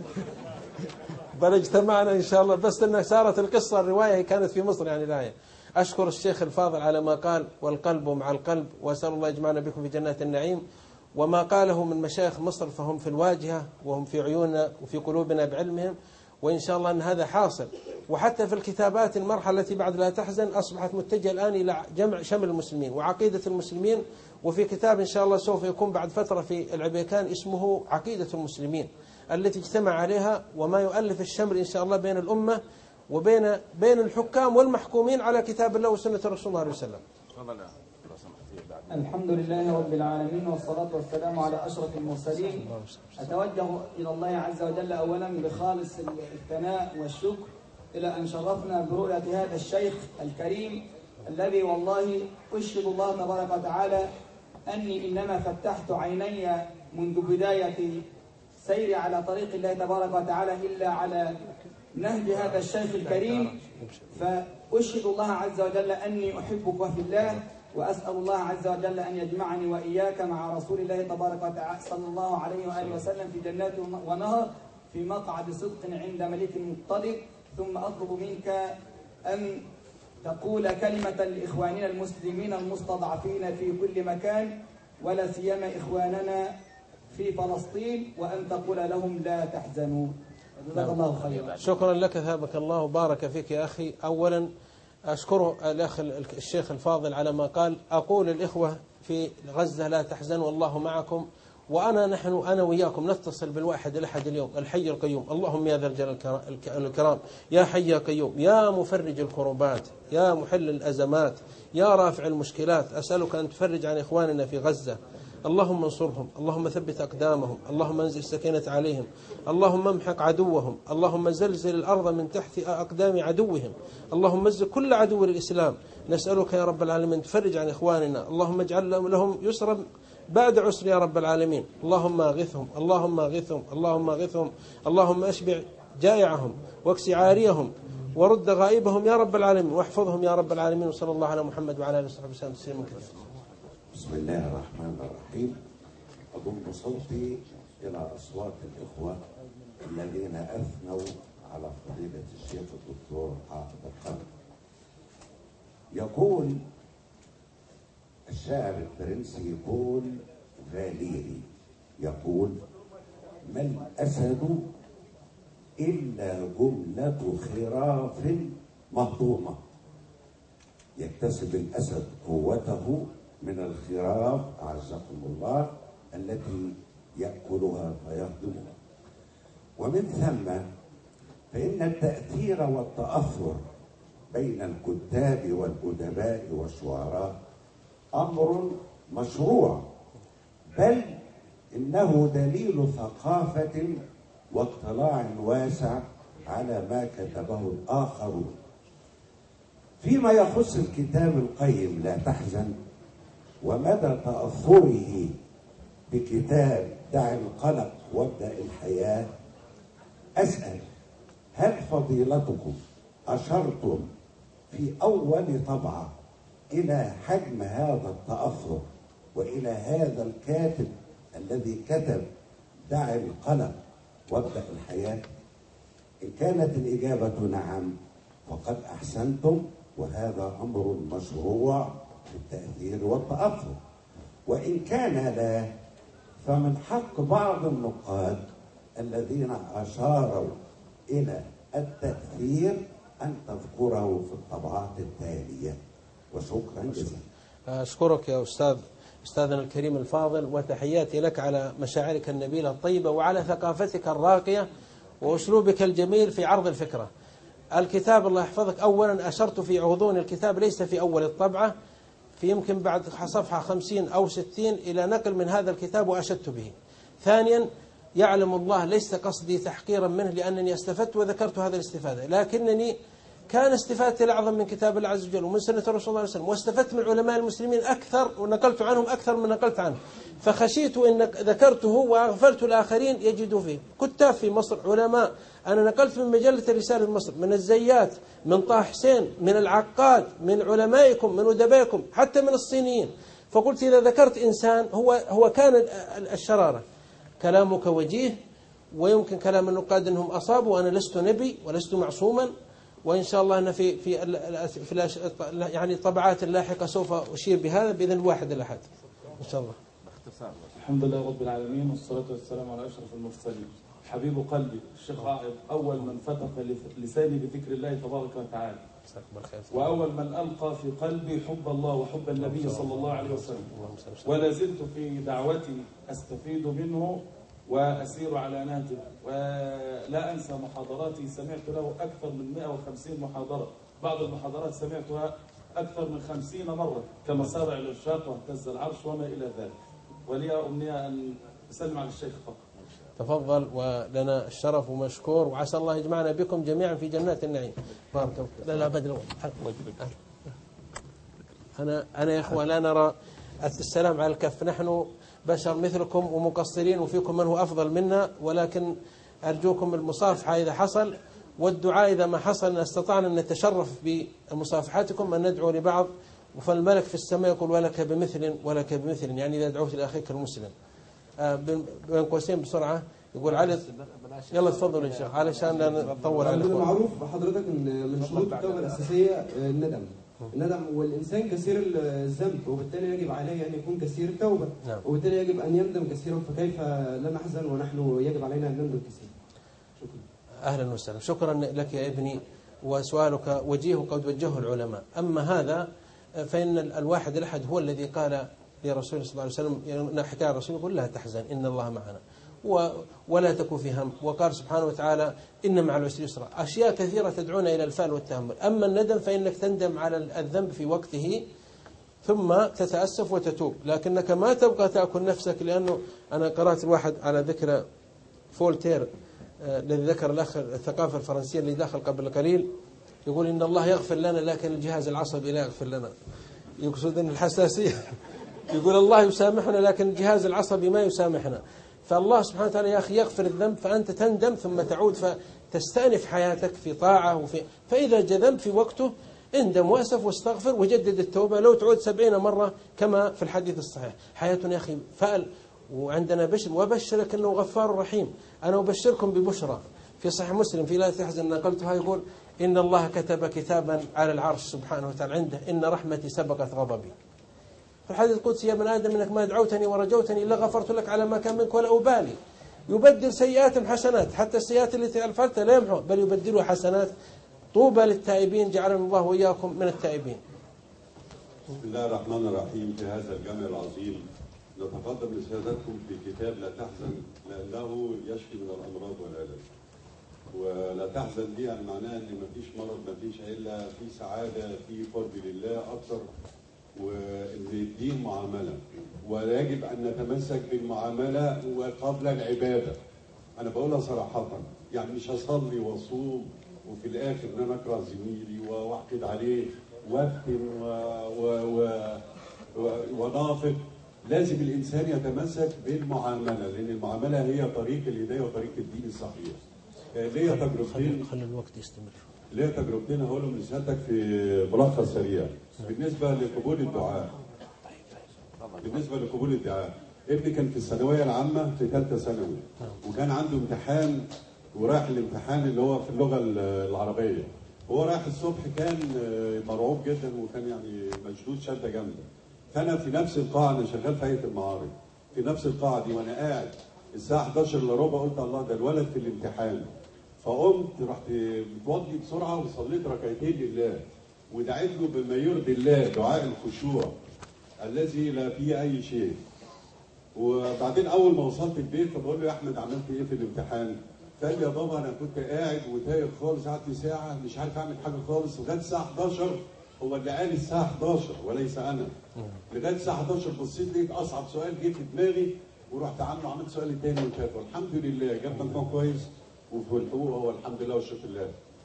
B: بل اجتمعنا إن شاء الله، بس أنها صارت القصة الرواية كانت في مصر يعني الآية. أشكر الشيخ الفاضل على ما قال، والقلب مع القلب، وأسأل الله يجمعنا بكم في جنات النعيم. وما قاله من مشايخ مصر فهم في الواجهة، وهم في عيوننا وفي قلوبنا بعلمهم، وإن شاء الله أن هذا حاصل. وحتى في الكتابات المرحلة التي بعد لا تحزن أصبحت متجهة الآن إلى جمع شمل المسلمين وعقيدة المسلمين. وفي كتاب إن شاء الله سوف يكون بعد فترة في العبيكان اسمه عقيدة المسلمين، التي اجتمع عليها وما يؤلف الشمل إن شاء الله بين الأمة وبين الحكام والمحكومين على كتاب الله وسنة رسول الله عليه وسلم.
F: الحمد لله رب العالمين، والصلاة والسلام على أشرف المرسلين. أتوجه إلى الله عز وجل أولا بخالص الثناء والشكر إلى أن شرفنا برؤية هذا الشيخ الكريم الذي والله أشهد الله تبارك وتعالى أني إنما فتحت عيني منذ بداية سيري على طريق الله تبارك وتعالى إلا على نهج هذا الشيخ الكريم. فأشهد الله عز وجل أني أحبك في الله، وأسأل الله عز وجل أن يجمعني وإياك مع رسول الله تبارك وتعالى صلى الله عليه وآله وسلم في جنات ونهر في مقعد صدق عند ملك مقتدر. ثم أطلب منك أن تقول كلمة لإخواننا المسلمين المستضعفين في كل مكان، ولا سيما إخواننا في فلسطين، وأن تقول لهم لا تحزنوا. جزاك الله خيرا.
B: شكرا لك، ثابك الله وبارك فيك يا أخي. أولا أشكره الأخ الشيخ الفاضل على ما قال. أقول الإخوة في غزة لا تحزنوا، والله معكم، أنا وإياكم نتصل بالواحد الأحد اليوم، الحي القيوم. اللهم يا ذا الجلال الكرام، يا حي يا قيوم، يا مفرج الكربات، يا محل الأزمات، يا رافع المشكلات، أسألك أن تفرج عن إخواننا في غزة. اللهم انصرهم، اللهم ثبت أقدامهم، اللهم انزل السكينة عليهم، اللهم امحق عدوهم، اللهم زلزل الأرض من تحت أقدام عدوهم، اللهم مزق كل عدو للإسلام. نسألك يا رب العالمين تفرج عن إخواننا، اللهم اجعل لهم يسرا بعد عسر يا رب العالمين. اللهم اغثهم، اللهم اغثهم، اللهم اغثهم، اللهم اشبع جائعهم واكس عاريهم ورد غائبهم يا رب العالمين، واحفظهم يا رب العالمين. وصلى الله على محمد وعلى اله وصحبه وسلم تسليما كثيرا.
G: بسم الله الرحمن الرحيم. أضم صوتي إلى أصوات الإخوة الذين أثنوا على فضيلة الشيخ الدكتور حافظ القلب. يقول الشاعر الفرنسي بول فاليري، يقول: ما الأسد إلا جملة خراف مهضومة. يكتسب الأسد قوته من الخراف أعزكم الله التي يأكلها فيهضمها. ومن ثم فإن التأثير والتأثر بين الكتاب والأدباء والشعراء أمر مشروع، بل إنه دليل ثقافة واطلاع واسع على ما كتبه الآخرون. فيما يخص الكتاب القيم لا تحزن ومدى تأثره بكتاب دع القلق وابدأ الحياة، أسأل: هل فضيلتكم أشرتم في أول طبعة إلى حجم هذا التأثر وإلى هذا الكاتب الذي كتب دع القلق وابدأ الحياة؟ إن كانت الإجابة نعم فقد أحسنتم، وهذا أمر مشروع في التأثير والتأثر. وإن كان لا، فمن حق بعض النقاد الذين أشاروا إلى التأثير أن تذكره في الطبعات التالية. وشكرا جزيلا.
B: أشكرك يا أستاذنا الكريم الفاضل، وتحياتي لك على مشاعرك النبيلة الطيبة وعلى ثقافتك الراقية وأسلوبك الجميل في عرض الفكرة. الكتاب الله يحفظك، أولا أشرت في عضون الكتاب ليس في أول الطبعة، في يمكن بعد صفحة 50 أو 60 إلى نقل من هذا الكتاب وأشدت به. ثانيا يعلم الله ليس قصدي تحقيرا منه لأنني استفدت وذكرت هذا الاستفادة، لكنني كان استفادتي الأعظم من كتاب الله عز وجل ومن سنة الرسول صلى الله عليه وسلم، واستفدت من علماء المسلمين أكثر ونقلت عنهم أكثر من نقلت عنه، فخشيت إن ذكرته وأغفلت الآخرين يجدوا فيه. كتاب في مصر علماء، أنا نقلت من مجلة الرسالة في مصر، من الزيات، من طه حسين، من العقاد، من علمائكم، من أدبائكم، حتى من الصينيين. فقلت إذا ذكرت إنسان هو كان الشرارة. كلامك وجيه، ويمكن كلام النقاد أنهم أصابوا، وأنا لست نبي ولست معصوما، وإن شاء الله أنا في يعني الطبعات اللاحقة سوف أشير بهذا بإذن الواحد الأحد إن شاء الله.
H: الحمد لله رب العالمين، والصلاة والسلام على أشرف المرسلين. حبيب قلبي الشيخ عائض أول من فتح لساني بذكر الله تبارك وتعالى، وأول من ألقى في قلبي حب الله وحب النبي صلى الله عليه وسلم، ولا زلت في دعوتي أستفيد منه وأسير على نهجه. ولا أنسى محاضراتي، سمعت له أكثر من 150 محاضرة، بعض المحاضرات سمعتها أكثر من 50 مرة، كما سارع العشاق واهتز العرش وما إلى ذلك. ولي أمنية أن أسلم على الشيخ فقط.
B: تفضل، ولنا الشرف ومشكور، وعسى الله يجمعنا بكم جميعا في جنات النعيم. بارك الله. لا بدل أنا يا إخوة لا نرى السلام على الكف، نحن بشر مثلكم ومقصرين، وفيكم من هو أفضل منا، ولكن أرجوكم المصافحة إذا حصل، والدعاء إذا ما حصل، أن استطعنا أن نتشرف بمصافحتكم، أن ندعو لبعض. فالملك في السماء يقول ولك بمثل ولك بمثل، يعني إذا دعوت لأخيك المسلم. بين قوسين بسرعة يقول علي، يلا تفضل يا شيخ علشان لا نطول على الإخوة.
I: معروف بحضرتك ان من شروط التوبة الأساسية الندم. والإنسان كثير الذنب، وبالتالي يجب عليه أن يكون كثير التوبة، وبالتالي يجب أن يندم كثيرا، فكيف لا نحزن ونحن يجب علينا أن نندم كثيرا. شكرا.
B: أهلا وسهلا، شكرا لك يا ابني، وسؤالك وجيه وقد وجهه العلماء. أما هذا فإن الواحد الأحد هو الذي قال لرسول صلى الله عليه وسلم، حكى الرسول يقول لا تحزن إن الله معنا ولا تكن في هم، وقال سبحانه وتعالى إن مع العسر يسرا. أشياء كثيرة تدعونا إلى الفعل والتأمل. أما الندم فإنك تندم على الذنب في وقته ثم تتأسف وتتوب، لكنك ما تبقى تأكل نفسك. لأنه أنا قرأت الواحد على ذكر فولتير الذي ذكر الأخ الثقافة الفرنسية اللي دخل قبل قليل، يقول إن الله يغفر لنا لكن الجهاز العصبي لا يغفر لنا. يقصد أن الحساسية يقول الله يسامحنا لكن الجهاز العصبي ما يسامحنا. فالله سبحانه وتعالى يا أخي يغفر الذنب، فأنت تندم ثم تعود فتستأنف حياتك في طاعة فإذا جذنب في وقته اندم وأسف واستغفر وجدد التوبة، لو تعود 70 مرة كما في الحديث الصحيح. حياة يا أخي فأل، وعندنا بشر، وبشرك أنه غفار رحيم. أنا أبشركم ببشرى في صحيح مسلم في لا تحزن نقلتها، يقول إن الله كتب كتابا على العرش سبحانه وتعالى عنده إن رحمتي سبقت غضبي. في الحديث القدسي يا ابن آدم إنك ما دعوتني ورجوتني إلا غفرت لك على ما كان منك ولا أبالي. يبدل سيئات حسنات، حتى السيئات التي ألفلتها لا يمحو بل يبدلها حسنات. طوبى للتائبين، جعلنا الله وإياكم من التائبين.
J: بسم الله الرحمن الرحيم. في هذا الجمع العظيم نتقدم لسيادتكم في كتاب لا تحزن، لأنه يشفي من الأمراض والآلام. ولا تحزن دي يعني معناها ان مفيش مرض، مفيش الا في سعاده، في قرب لله اكثر، وان الدين معامله، ويجب ان نتمسك بالمعامله وقبل العباده. انا بقولها صراحه، يعني مش هصلي واصوم وفي الاخر ان انا اكره زميلي واحقد عليه وافتن ونافق. لازم الانسان يتمسك بالمعامله، لان المعامله هي طريق الهدايه وطريق الدين الصحيح. ليا تجربتين،
B: خلي الوقت يستمر.
J: ليا تجربتين هقولهم لسيادتك في ملخص سريع. بالنسبه لقبول الدعاء، ابني كان في الثانويه العامه في ثالثه ثانوي، وكان عنده امتحان ورايح الامتحان اللي هو في اللغه العربيه. هو رايح الصبح كان مرعوب جدا وكان يعني مشدود شده جامده. فانا في نفس القاعه، انا شغال في هيئه المعارض، في نفس القاعه دي وانا قاعد الساعه 11 الا ربع قلت الله ده الولد في الامتحان. فقمت رحت متوضي بسرعه وصليت ركعتين لله ودعيت له بما يرضي الله، دعاء الخشوع الذي لا فيه اي شيء. وبعدين اول ما وصلت البيت فبقول له يا احمد عملت ايه في الامتحان؟ فقال لي يا بابا انا كنت قاعد وتايه خالص، قعدت ساعه مش عارف اعمل حاجه خالص لغايه الساعه 11. هو اللي قال الساعه 11 وليس انا. لغايه الساعه 11 بصيت لقيت اصعب سؤال جه في دماغي ورحت عملت سؤال الثاني والثالث، والحمد لله جاب مجموع كويس. وفي الحقوق هو الحمد لله والشكر لله.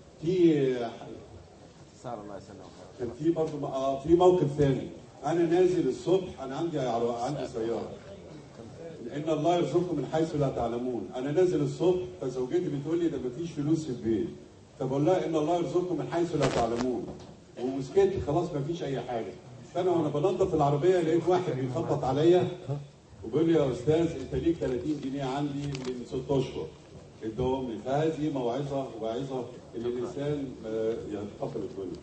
J: كان في برضه في موقف ثاني. انا نازل الصبح، انا عندي سياره، ان الله يرزقكم من حيث لا تعلمون. انا نازل الصبح فزوجتي بتقول لي ده مفيش فلوس في البيت، فبقول لها ان الله يرزقكم من حيث لا تعلمون، وسكت خلاص مفيش اي حاجه. فانا وانا بنظف العربيه لقيت واحد بيخبط عليا وبيقول لي يا استاذ انت ليك 30 جنيه عندي من 6 اشهر ادهم لي. فهذه موعظه وواعظه ان الانسان يتقبل الدنيا.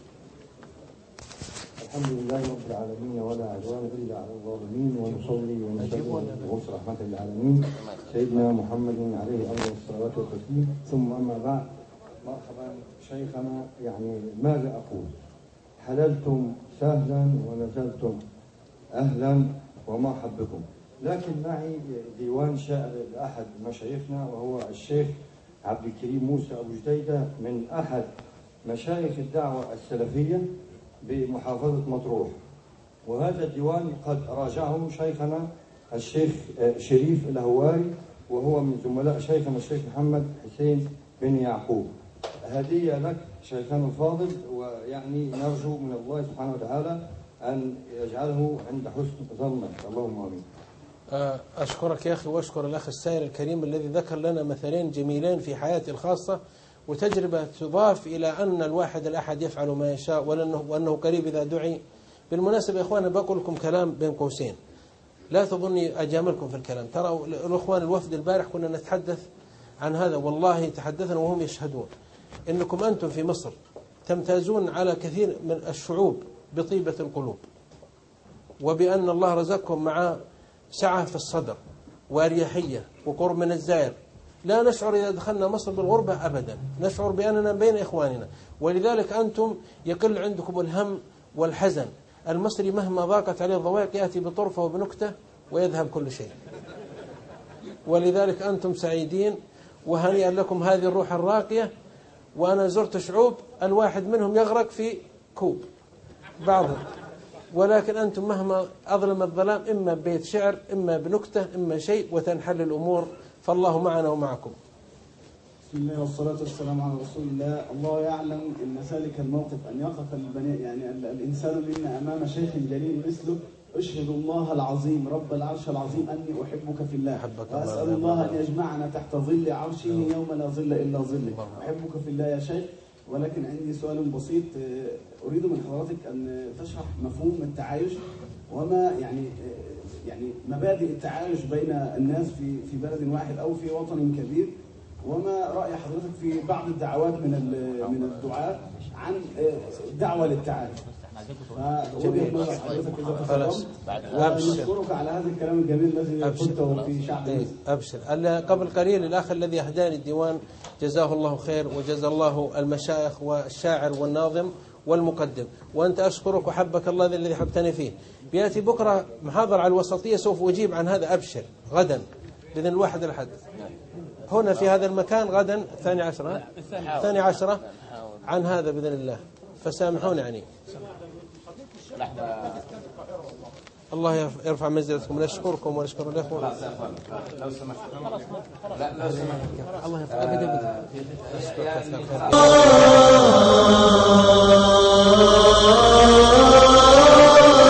K: الحمد لله رب العالمين ولا عدوان الا على الظالمين، ونصلي ونسلم وصل رحمه للعالمين سيدنا محمد عليه افضل الصلوات والتسليم. ثم اما بعد، مرحبا شيخنا. يعني ماذا اقول؟ حللتم سهلا ونزلتم اهلا ومرحبا بكم. لكن معي ديوان شعر لاحد مشايخنا وهو الشيخ عبد الكريم موسى ابو جديده من احد مشايخ الدعوه السلفيه بمحافظة مطروح. وهذا الديوان قد راجعه شيخنا الشيخ شريف الهواري، وهو من زملاء شيخنا الشيخ محمد حسين بن يعقوب. هدية لك شيخنا الفاضل، ويعني نرجو من الله سبحانه وتعالى أن يجعله عند حسن ظنك. اللهم آمين.
B: أشكرك يا أخي، وأشكر الأخ السائل الكريم الذي ذكر لنا مثلين جميلين في حياتي الخاصة، وتجربة تضاف إلى أن الواحد الأحد يفعل ما يشاء وأنه قريب إذا دعي. بالمناسبة يا إخواني بقول لكم كلام بين قوسين، لا تظني أجاملكم في الكلام. ترى الأخوان الوفد البارح كنا نتحدث عن هذا، والله تحدثنا وهم يشهدون إنكم أنتم في مصر تمتازون على كثير من الشعوب بطيبة القلوب، وبأن الله رزقكم مع سعة في الصدر وأريحية وقرب من الزائر. لا نشعر إذا دخلنا مصر بالغربة أبدا، نشعر بأننا بين إخواننا. ولذلك أنتم يقل عندكم الهم والحزن. المصري مهما ضاقت عليه الضوائق يأتي بطرفة وبنكتة ويذهب كل شيء. ولذلك أنتم سعيدين وهنيئا لكم هذه الروح الراقية. وأنا زرت شعوب الواحد منهم يغرق في كوب بعضهم، ولكن أنتم مهما أظلم الظلام إما ببيت شعر إما بنكتة إما شيء وتنحل الأمور. فالله معنا ومعكم.
L: بسم الله والصلاة والسلام على رسول الله. الله يعلم أن ذلك الموقف أن يقف يعني الإنسان منا أمام شيخ جليل مثله. أشهد الله العظيم رب العرش العظيم أني أحبك في الله، وأسأل الله أن يجمعنا تحت ظل عرشه يوم لا ظل إلا ظله. أحبك في الله يا شيخ. ولكن عندي سؤال بسيط أريد من حضرتك أن تشرح مفهوم التعايش وما يعني مبادئ التعايش بين الناس في بلد واحد أو في وطن كبير، وما رأي حضرتك في بعض الدعوات من الدعاة عن دعوة للتعايش. فوجهة نظر حضرتك إذا تفضلت، ونشكرك على هذا الكلام الجميل الذي قلته في شعب مصر.
B: أبشر. قبل قليل الأخ الذي أهداني الديوان جزاه الله خير، وجزا الله المشايخ والشاعر والناظم والمقدم، وأنت أشكرك وحبك الله الذي حبتني فيه. بيأتي بكرة محاضرة على الوسطية، سوف أجيب عن هذا. أبشر غدا بإذن الواحد الأحد هنا في هذا المكان، غدا 12 عن هذا بإذن الله، فسامحون يعني. الله يرفع منزلتكم. نشكركم ونشكر الأخوة.
C: لو سمحت لا لو سمحت
B: الله يرفع
M: الله